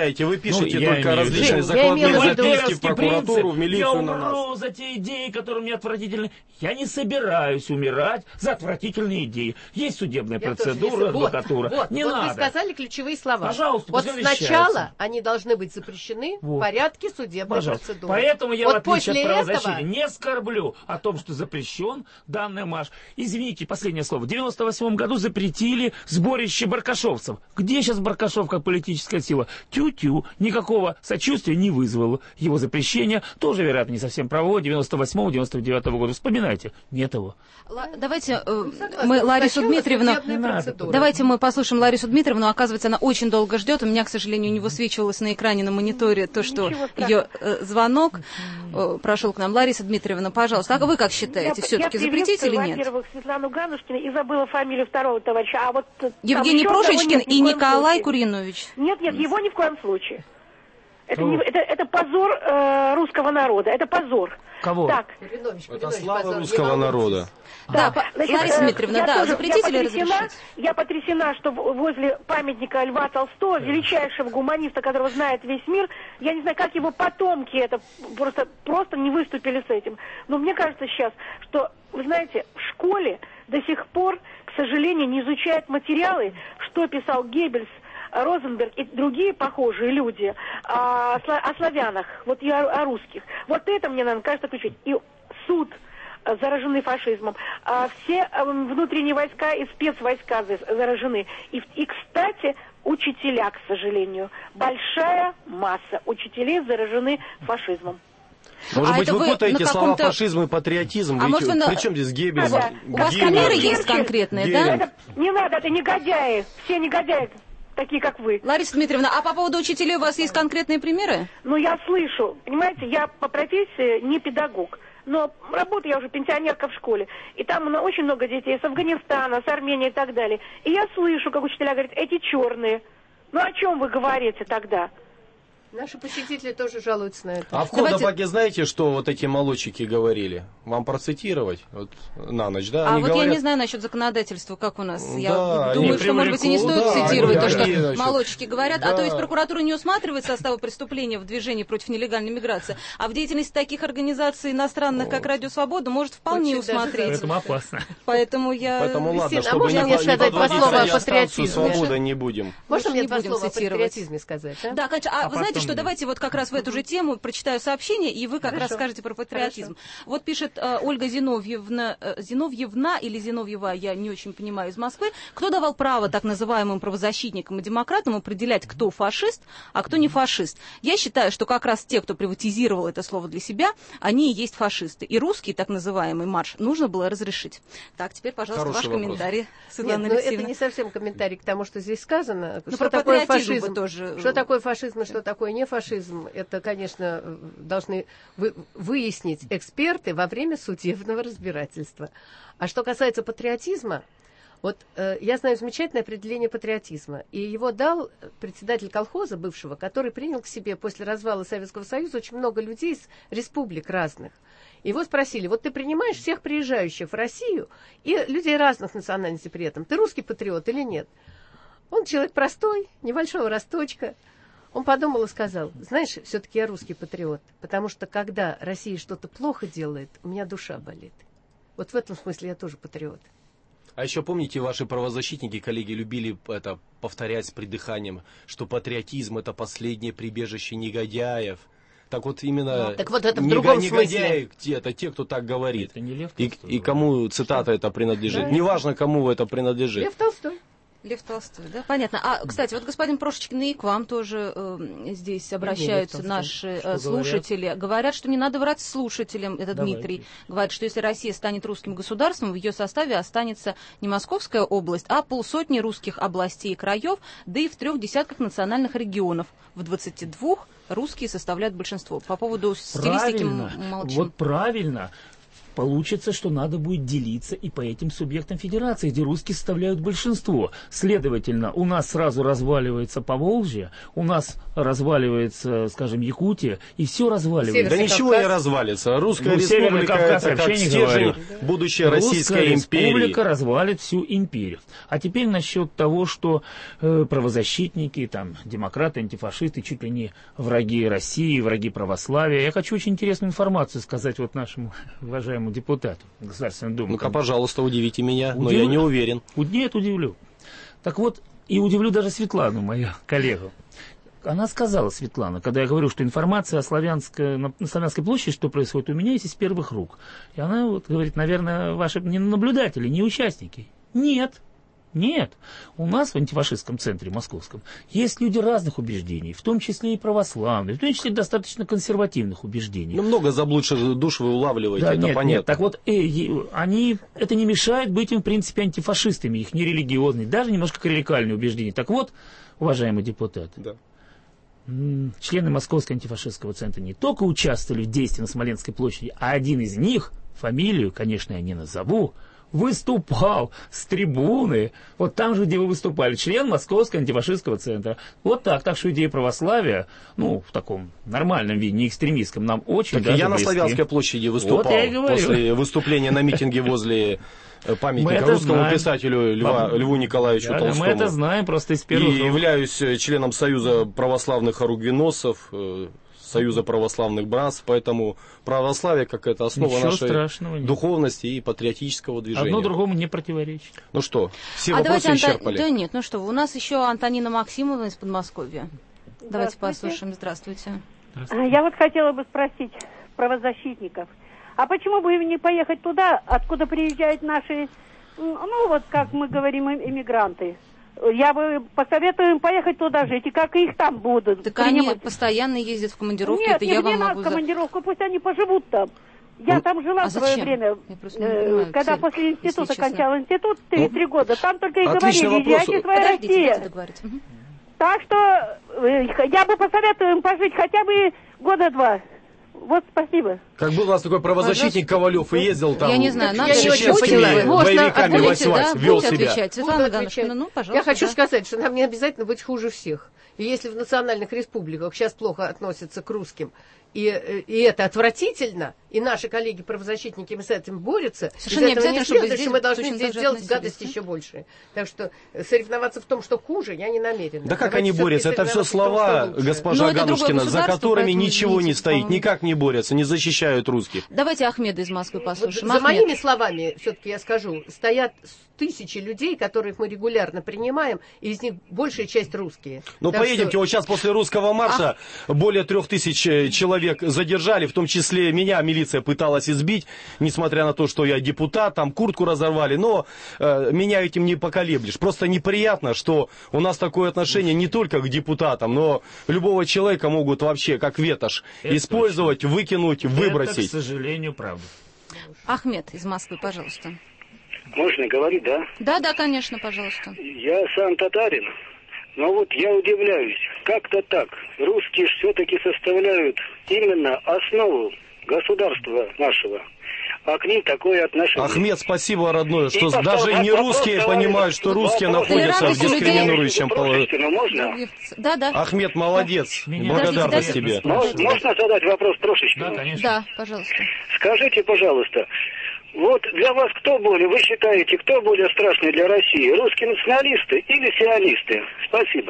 проверяете, вы пишете Ну, только имею- различные Я закладные имею в виду записки в Вольтеровский прокуратуру, в принцип. милицию Я на нас. умру за те идеи, которые мне отвратительны. Я не собираюсь умирать за отвратительные идеи. Есть судебная Я тоже процедура, не- вот, адвокатура. Вот, не вот надо. вы сказали ключевые слова. Пожалуйста, вот пусть сначала совещаются. они должны быть запрещены Вот. в порядке судебной Пожалуйста. процедуры. Поэтому я, вот в отличие после от правозащиты, этого... не скорблю о том, что запрещен данный марш. Извините, последнее слово. В девяносто восьмом году запретили сборище баркашовцев. Где сейчас Баркашов как политическая сила? Тю-тю. Никакого сочувствия не вызвало. Его запрещение тоже, вероятно, не совсем правовое. девяносто восьмого — девяносто девятого года. Вспоминайте. Нет его. Л- давайте э, Согласна, мы Ларису сначала Дмитриевну... судебная процедура. Давайте мы послушаем Ларису Дмитриевну. Оказывается, она очень долго ждет. У меня, к сожалению, не высвечивалось на экране, на мониторе то, что ее э, звонок э, прошел к нам. Лариса Дмитриевна, пожалуйста, а вы как считаете? Все-таки запретить или нет? Во-первых, Светлану Ганушкину и забыла фамилию второго товарища. А вот там Евгений еще Прошечкин одного нет ни и в коем Николай случае. Куринович. Нет, нет, его ни в коем случае. Это, Кого? не, это, это позор э, русского народа. Это позор. Кого? Так. Куринович, Это Куринович, слава позор, русского не народа. Да, по- Значит, Лариса э, Дмитриевна, я да, тоже- запретить я или потрясена, разрешить? Я потрясена, что в- возле памятника Льва Толстого, величайшего гуманиста, которого знает весь мир, я не знаю, как его потомки это просто, просто не выступили с этим. Но мне кажется сейчас, что, вы знаете, в школе до сих пор, к сожалению, не изучают материалы, что писал Геббельс, Розенберг и другие похожие люди о, сло- о славянах, вот и о, о русских. Вот это мне, наверное, кажется ключевым. И суд э, заражены фашизмом, а все э, внутренние войска и спецвойска за- заражены. И, и, кстати, учителя, к сожалению, большая масса учителей заражены фашизмом. Может А быть, это вы вы путаете на слова каком-то- фашизм и патриотизм? А Вы может, чё- вы на- При чем здесь Геббельс? Да. У вас Геринг? примеры есть конкретные, да? Геринг. Это, не надо, это негодяи, все негодяи, такие как вы. Лариса Дмитриевна, а по поводу учителей у вас есть конкретные примеры? Ну, я слышу, понимаете, я по профессии не педагог, но работаю я уже пенсионерка в школе, и там ну, очень много детей с Афганистана, с Армении и так далее. И я слышу, как учителя говорят, эти черные. Ну, о чем вы говорите тогда? Наши посетители тоже жалуются на это. А в Давайте- Кодапаке знаете, что вот эти молодчики говорили? Вам процитировать? Вот на ночь, да? А Они вот говорят... я не знаю насчет законодательства, как у нас. Да, Я они думаю, что, может быть, и не привлекут, стоит да, цитировать они то, что такие, значит, молодчики говорят. А да. то есть прокуратура не усматривает составы преступления в движении против нелегальной миграции, а в деятельности таких организаций иностранных, как Радио Свобода, может вполне Очень даже усмотреть. Поэтому опасно. Поэтому я... Поэтому ладно, Кристина, а чтобы можно не, мне по- не сказать два подводиться, слова о я станцию патриотизме? «Свобода» не будем. Можно Лучше мне не два будем слова о цитировать. патриотизме сказать? А? Да, конечно. А, А вы знаете, потом что нет. давайте вот как раз в эту же тему прочитаю сообщение, и вы как Хорошо. раз скажете про патриотизм. Вот пишет э, Ольга Зиновьевна, э, Зиновьевна или Зиновьева, я не очень понимаю, из Москвы. Кто давал право так называемым правозащитникам и демократам определять, кто фашист, а кто не фашист? Я считаю, что как раз те, кто приватизировал это слово для себя, они и есть фашисты. И русский так называемый марш нужно было разрешить. Так, теперь, пожалуйста, Хороший ваш вопрос. комментарий, Светлана Нет, ну это Алексеевна. не совсем комментарий к тому, что здесь сказано. Ну, что про такое патриотизм фашизм? вы тоже- Что такое фашизм и что такое не фашизм? Это, конечно, должны вы- выяснить эксперты во время судебного разбирательства. А что касается патриотизма, вот э, я знаю замечательное определение патриотизма, и его дал председатель колхоза бывшего, который принял к себе после развала Советского Союза очень много людей из республик разных. Его спросили, вот ты принимаешь всех приезжающих в Россию и людей разных национальностей при этом, ты русский патриот или нет? Он человек простой, небольшого росточка. Он подумал и сказал, знаешь, все-таки я русский патриот, потому что когда Россия что-то плохо делает, у меня душа болит. Вот в этом смысле я тоже патриот. А еще помните, ваши правозащитники, коллеги, любили это повторять с придыханием, что патриотизм — это последнее прибежище негодяев. Так вот именно Ну, так вот это в нега- другом негодяи, смысле. те- это те, кто так говорит. Это не Лев И, Толстой и кому цитата это принадлежит. Да. Неважно, кому это принадлежит. Лев Толстой. Лев Толстой, да? Понятно. А, кстати, вот господин Прошечкин, и к вам тоже э, здесь обращаются Толстой. наши Что э, слушатели. Говорят? говорят, что не надо врать слушателям. Это Давайте. Дмитрий. Говорит, что если Россия станет русским государством, в ее составе останется не Московская область, а полсотни русских областей и краев, да и в трех десятках национальных регионов. В двадцати двух русские составляют большинство. По поводу стилистики Правильно. м- молчим. Вот правильно. получится, что надо будет делиться и по этим субъектам федерации, где русские составляют большинство. Следовательно, у нас сразу разваливается Поволжье, у нас разваливается, скажем, Якутия, и все разваливается. Да ничего не развалится. Русская ну, республика это как стержень будущей Российской империи. Республика развалит всю империю. А теперь насчет того, что э, правозащитники, там, демократы, антифашисты, чуть ли не враги России, враги православия. Я хочу очень интересную информацию сказать вот нашему уважаемому депутату Государственной Думы. Ну-ка, пожалуйста, удивите меня, Удив... но я не уверен. Нет, удивлю. Так вот, и удивлю даже Светлану, мою коллегу. Она сказала, Светлана, когда я говорю, что информация о Славянской, на Славянской площади, что происходит у меня, есть из первых рук. И она вот говорит, наверное, ваши не наблюдатели, не участники. Нет. Нет, у нас в антифашистском центре московском есть люди разных убеждений, в том числе и православные, в том числе достаточно консервативных убеждений. Ну, много заблудших душ вы улавливаете, да, это нет, понятно. Нет, так вот, э, они, это не мешает быть им, в принципе, антифашистами, их нерелигиозные, даже немножко клерикальные убеждения. Так вот, уважаемый депутат, да. члены Московского антифашистского центра не только участвовали в действии на Смоленской площади, а один из них, фамилию, конечно, я не назову, выступал с трибуны, вот там же, где вы выступали, член Московского антифашистского центра. Вот так, так что идея православия, ну, в таком нормальном виде, не экстремистском, нам очень так даже я близки. На Славянской площади выступал вот после выступления на митинге возле памятника русскому знаем. писателю Льва, Льву Николаевичу да, Толстому. Мы это знаем просто из первых. И являюсь членом Союза православных хоругвеносцев, Союза православных братств, поэтому православие как это основа Ничего нашей духовности и патриотического движения. Одно другому не противоречит. Ну что, все а вопросы давайте, исчерпали? Да нет, ну что, у нас еще Антонина Максимовна из Подмосковья. Давайте послушаем. Здравствуйте. Здравствуйте. Я вот хотела бы спросить правозащитников, а почему бы им не поехать туда, откуда приезжают наши, ну вот как мы говорим, иммигранты? Я бы посоветую им поехать туда жить, и как их там будут. Так принимать. Они постоянно ездят в командировки, Нет, это не я вам могу... Нет, командировку, пусть они поживут там. Я ну, там жила а в свое время, э, когда цель, после института кончала институт, три ну, года, там только и говорили, езжайте, своя Россия. Угу. Так что э, я бы посоветую им пожить хотя бы года два. Вот, спасибо. Как был у нас такой правозащитник Ковалев и ездил там... Я не знаю, надо с чеченскими боевиками воевать, да, вел себя. Отвечать. Светлана Ивановна, ну, пожалуйста. Я хочу да. сказать, что нам не обязательно быть хуже всех. И если в национальных республиках сейчас плохо относятся к русским, и, и это отвратительно, и наши коллеги-правозащитники с этим борются, совершенно не обязательно, не чтобы следует, здесь что мы должны здесь делать гадости да? еще больше. Так что соревноваться в том, что хуже, я не намерена. Да как Давайте они борются? Это все слова, том, госпожа Ганушкина, за которыми ничего не стоит, никак не борются, не защищают русских. Давайте Ахмеда из Москвы послушаем. Вот за моими словами, все-таки я скажу, стоят тысячи людей, которых мы регулярно принимаем, и из них большая часть русские. Ну, поедемте, что... вот сейчас после русского марша а? более трех тысяч человек задержали, в том числе меня милиция пыталась избить, несмотря на то, что я депутат, там куртку разорвали, но э, меня этим не поколеблешь. Просто неприятно, что у нас такое отношение не только к депутатам, но любого человека могут вообще как ветошь это использовать, точно. выкинуть, выбросить. Это, к сожалению, правда. Ахмед из Москвы, пожалуйста. Можно говорить, да? Да, да, конечно, пожалуйста. Я сам татарин, но вот я удивляюсь, как-то так. Русские все-таки составляют именно основу государства нашего. А к ним такое отношение. Ахмед, спасибо, родной, что и даже не русские понимают, что русские находятся в дискриминирующем положении. Да, да. Ахмед, молодец. Да. Благодарность тебе. Можно задать вопрос трошечки? Да, конечно. Да, пожалуйста. Скажите, пожалуйста, вот для вас кто более, вы считаете, кто более страшный для России? Русские националисты или сионисты? Спасибо.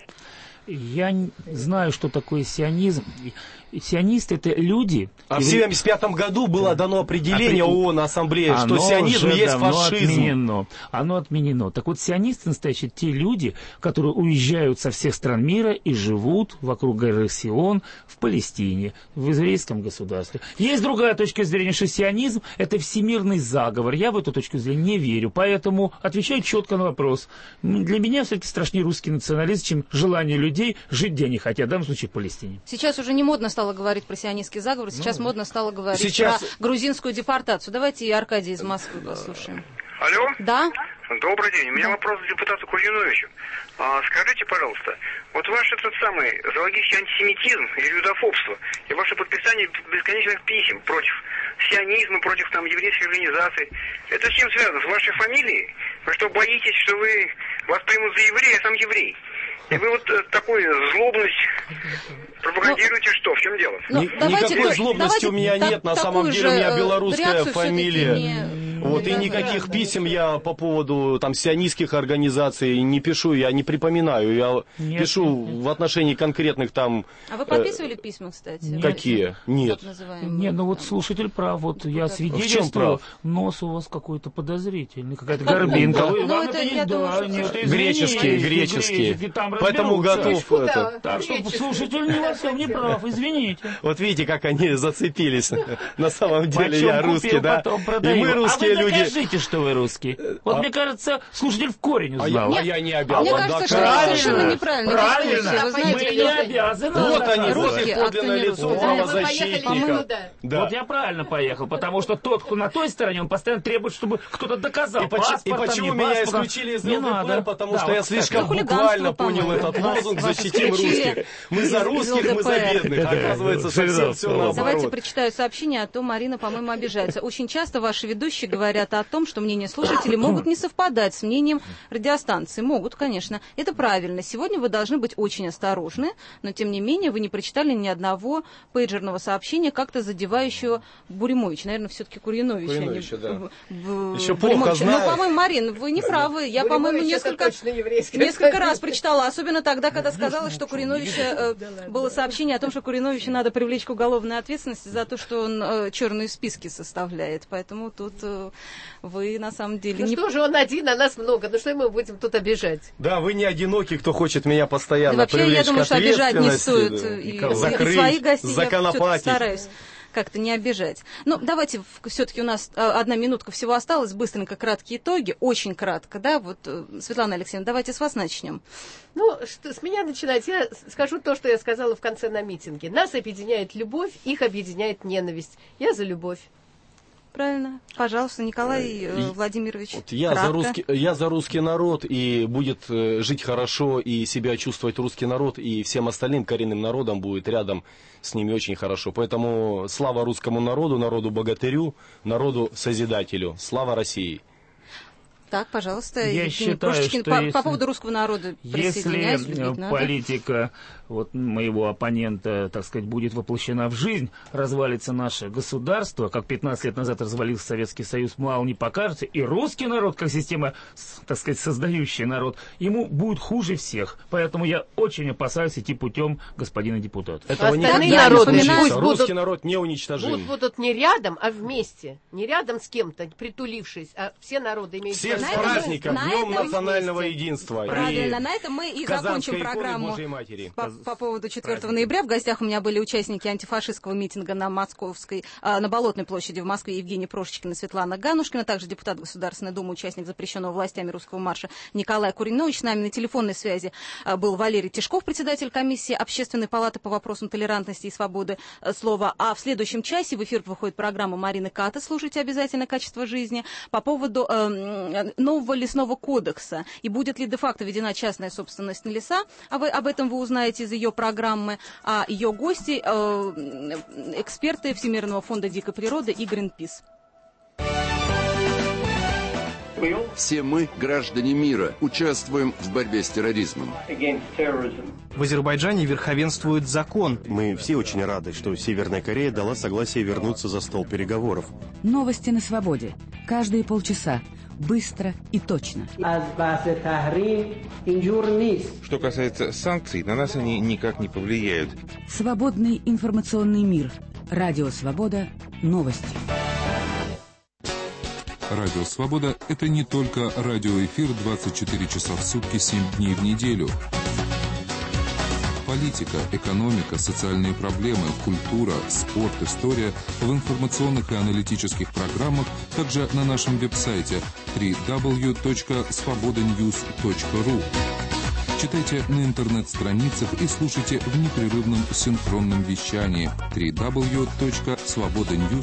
Я знаю, что такое сионизм. Сионисты — это люди... А в семьдесят пятом году было дано определение Опри... ООН, Ассамблеи, что сионизм есть фашизм. Отменено. Оно отменено. Так вот, сионисты настоящие те люди, которые уезжают со всех стран мира и живут вокруг горы Сион в Палестине, в израильском государстве. Есть другая точка зрения, что сионизм — это всемирный заговор. Я в эту точку зрения не верю. Поэтому отвечаю четко на вопрос. Для меня все-таки страшнее русский национализм, чем желание людей жить где они хотят, в данном случае в Палестине. Сейчас уже не модно стало говорить про сионистский заговор, сейчас ну, модно стало говорить сейчас... про грузинскую депортацию. Давайте и Аркадий из Москвы послушаем. Алло? Да? Добрый день. У меня да. вопрос к депутату Кульяновичу. А, скажите, пожалуйста, вот ваш этот самый зоологический антисемитизм и людофобство, и ваше подписание бесконечных писем против сионизма, против там еврейских организаций. Это с чем связано? С вашей фамилией? Вы что, боитесь, что вы вас примут за еврея, а сам еврей? И вы вот э, такую злобность пропагандируете, что? В чем дело? Ну, Ни, никакой злобности у меня нет. На самом деле у меня белорусская фамилия. Не... Вот, и никаких да, писем да. я по поводу там сионистских организаций не пишу, я не припоминаю. Я нет, пишу нет, нет. в отношении конкретных там... А вы подписывали э... письма, кстати? Нет. Какие? Нет. Нет, ну вот слушатель прав. Вот я свидетельствую, нос у вас какой-то подозрительный, какая-то горбинка. Ну, это, я думаю, греческие, греческие. Поэтому готов это. Так что слушатель не во всем не прав, извините. Вот видите, как они зацепились. На самом деле я русский, да? И мы русские люди. Докажите, что вы русский. Вот а? Мне кажется, слушатель в корень узнал. А я, а я не обязан. Мне кажется, что это совершенно неправильно. Правильно. Вы знаете, мы не обязаны. Вот они, русские, подлинное лицо правозащитника. Да. Вот я правильно поехал, потому что тот, кто на той стороне, он постоянно требует, чтобы кто-то доказал. И, и почему меня исключили из ЛДПР? Потому да, что вот, я слишком буквально понял этот лозунг «Защитим русских». Мы за русских, мы за бедных. Оказывается, совсем все наоборот. Давайте прочитаю сообщение, а то Марина, по-моему, обижается. Очень часто ваши ведущие говорят о том, что мнения слушателей могут не совпадать с мнением радиостанции. Могут, конечно. Это правильно. Сегодня вы должны быть очень осторожны, но, тем не менее, вы не прочитали ни одного пейджерного сообщения, как-то задевающего Буримовича. Наверное, все-таки Куриновича. Куриновича, не... да. В... Еще плохо знаю. Ну, по-моему, Марин, вы не правы. Я, по-моему, несколько, несколько раз прочитала, особенно тогда, когда сказала, что Куриновича э, было сообщение о том, что Куриновича надо привлечь к уголовной ответственности за то, что он э, черные списки составляет. Поэтому тут э, вы на самом деле... Ну не... что же, он один, а нас много. Ну что мы будем тут обижать? Да, вы не одинокий, кто хочет меня постоянно да, вообще, привлечь я думаю, к ответственности. Что обижать не стоит. И, и, закрыть, и своих гостей законопатить. Я стараюсь как-то не обижать. Ну, давайте, все-таки у нас одна минутка всего осталась, быстренько краткие итоги, очень кратко, да, вот, Светлана Алексеевна, давайте с вас начнем. Ну, что, с меня начинать, я скажу то, что я сказала в конце на митинге. Нас объединяет любовь, их объединяет ненависть. Я за любовь. Правильно. Пожалуйста, Николай э, Владимирович. Вот я, за русский, я за русский народ, и будет э, жить хорошо, и себя чувствовать русский народ, и всем остальным коренным народам будет рядом с ними очень хорошо. Поэтому слава русскому народу, народу-богатырю, народу-созидателю. Слава России! Так, пожалуйста, я Евгений считаю, Прошечкин, что по, если, по поводу русского народа присоединяюсь. Если политика вот, моего оппонента, так сказать, будет воплощена в жизнь, развалится наше государство, как пятнадцать лет назад развалился Советский Союз, мало не покажется, и русский народ, как система, так сказать, создающий народ, ему будет хуже всех. Поэтому я очень опасаюсь идти путем господина депутата. Этого не народы пусть будут, русский народ не уничтожим. Будут, будут не рядом, а вместе. Не рядом с кем-то, притулившись, а все народы имеют... Все с праздником, Днем национального единства. Правильно, и на этом мы и закончим программу по, по поводу четвёртого ноября. В гостях у меня были участники антифашистского митинга на Московской, на Болотной площади в Москве Евгений Прошечкин и Светлана Ганушкина, также депутат Государственной Думы, участник запрещенного властями русского марша Николай Куринович. С нами на телефонной связи был Валерий Тишков, председатель комиссии Общественной палаты по вопросам толерантности и свободы слова. А в следующем часе в эфир выходит программа Марины Каты. Слушайте обязательно «Качество жизни» по поводу э, нового лесного кодекса и будет ли де-факто введена частная собственность на леса. А вы, об этом вы узнаете из ее программы. А ее гости э, эксперты Всемирного фонда дикой природы и Greenpeace. Все мы, граждане мира, участвуем в борьбе с терроризмом. В Азербайджане верховенствует закон. Мы все очень рады, что Северная Корея дала согласие вернуться за стол переговоров. Новости на свободе. Каждые полчаса. Быстро и точно. Что касается санкций, на нас они никак не повлияют. Свободный информационный мир. Радио Свобода. Новости. Радио Свобода – это не только радиоэфир двадцать четыре часа в сутки, семь дней в неделю. Политика, экономика, социальные проблемы, культура, спорт, история в информационных и аналитических программах, также на нашем веб-сайте дабл ю дабл ю дабл ю точка свобода ньюс точка ру. Читайте на интернет-страницах и слушайте в непрерывном синхронном вещании дабл ю дабл ю дабл ю точка свобода ньюс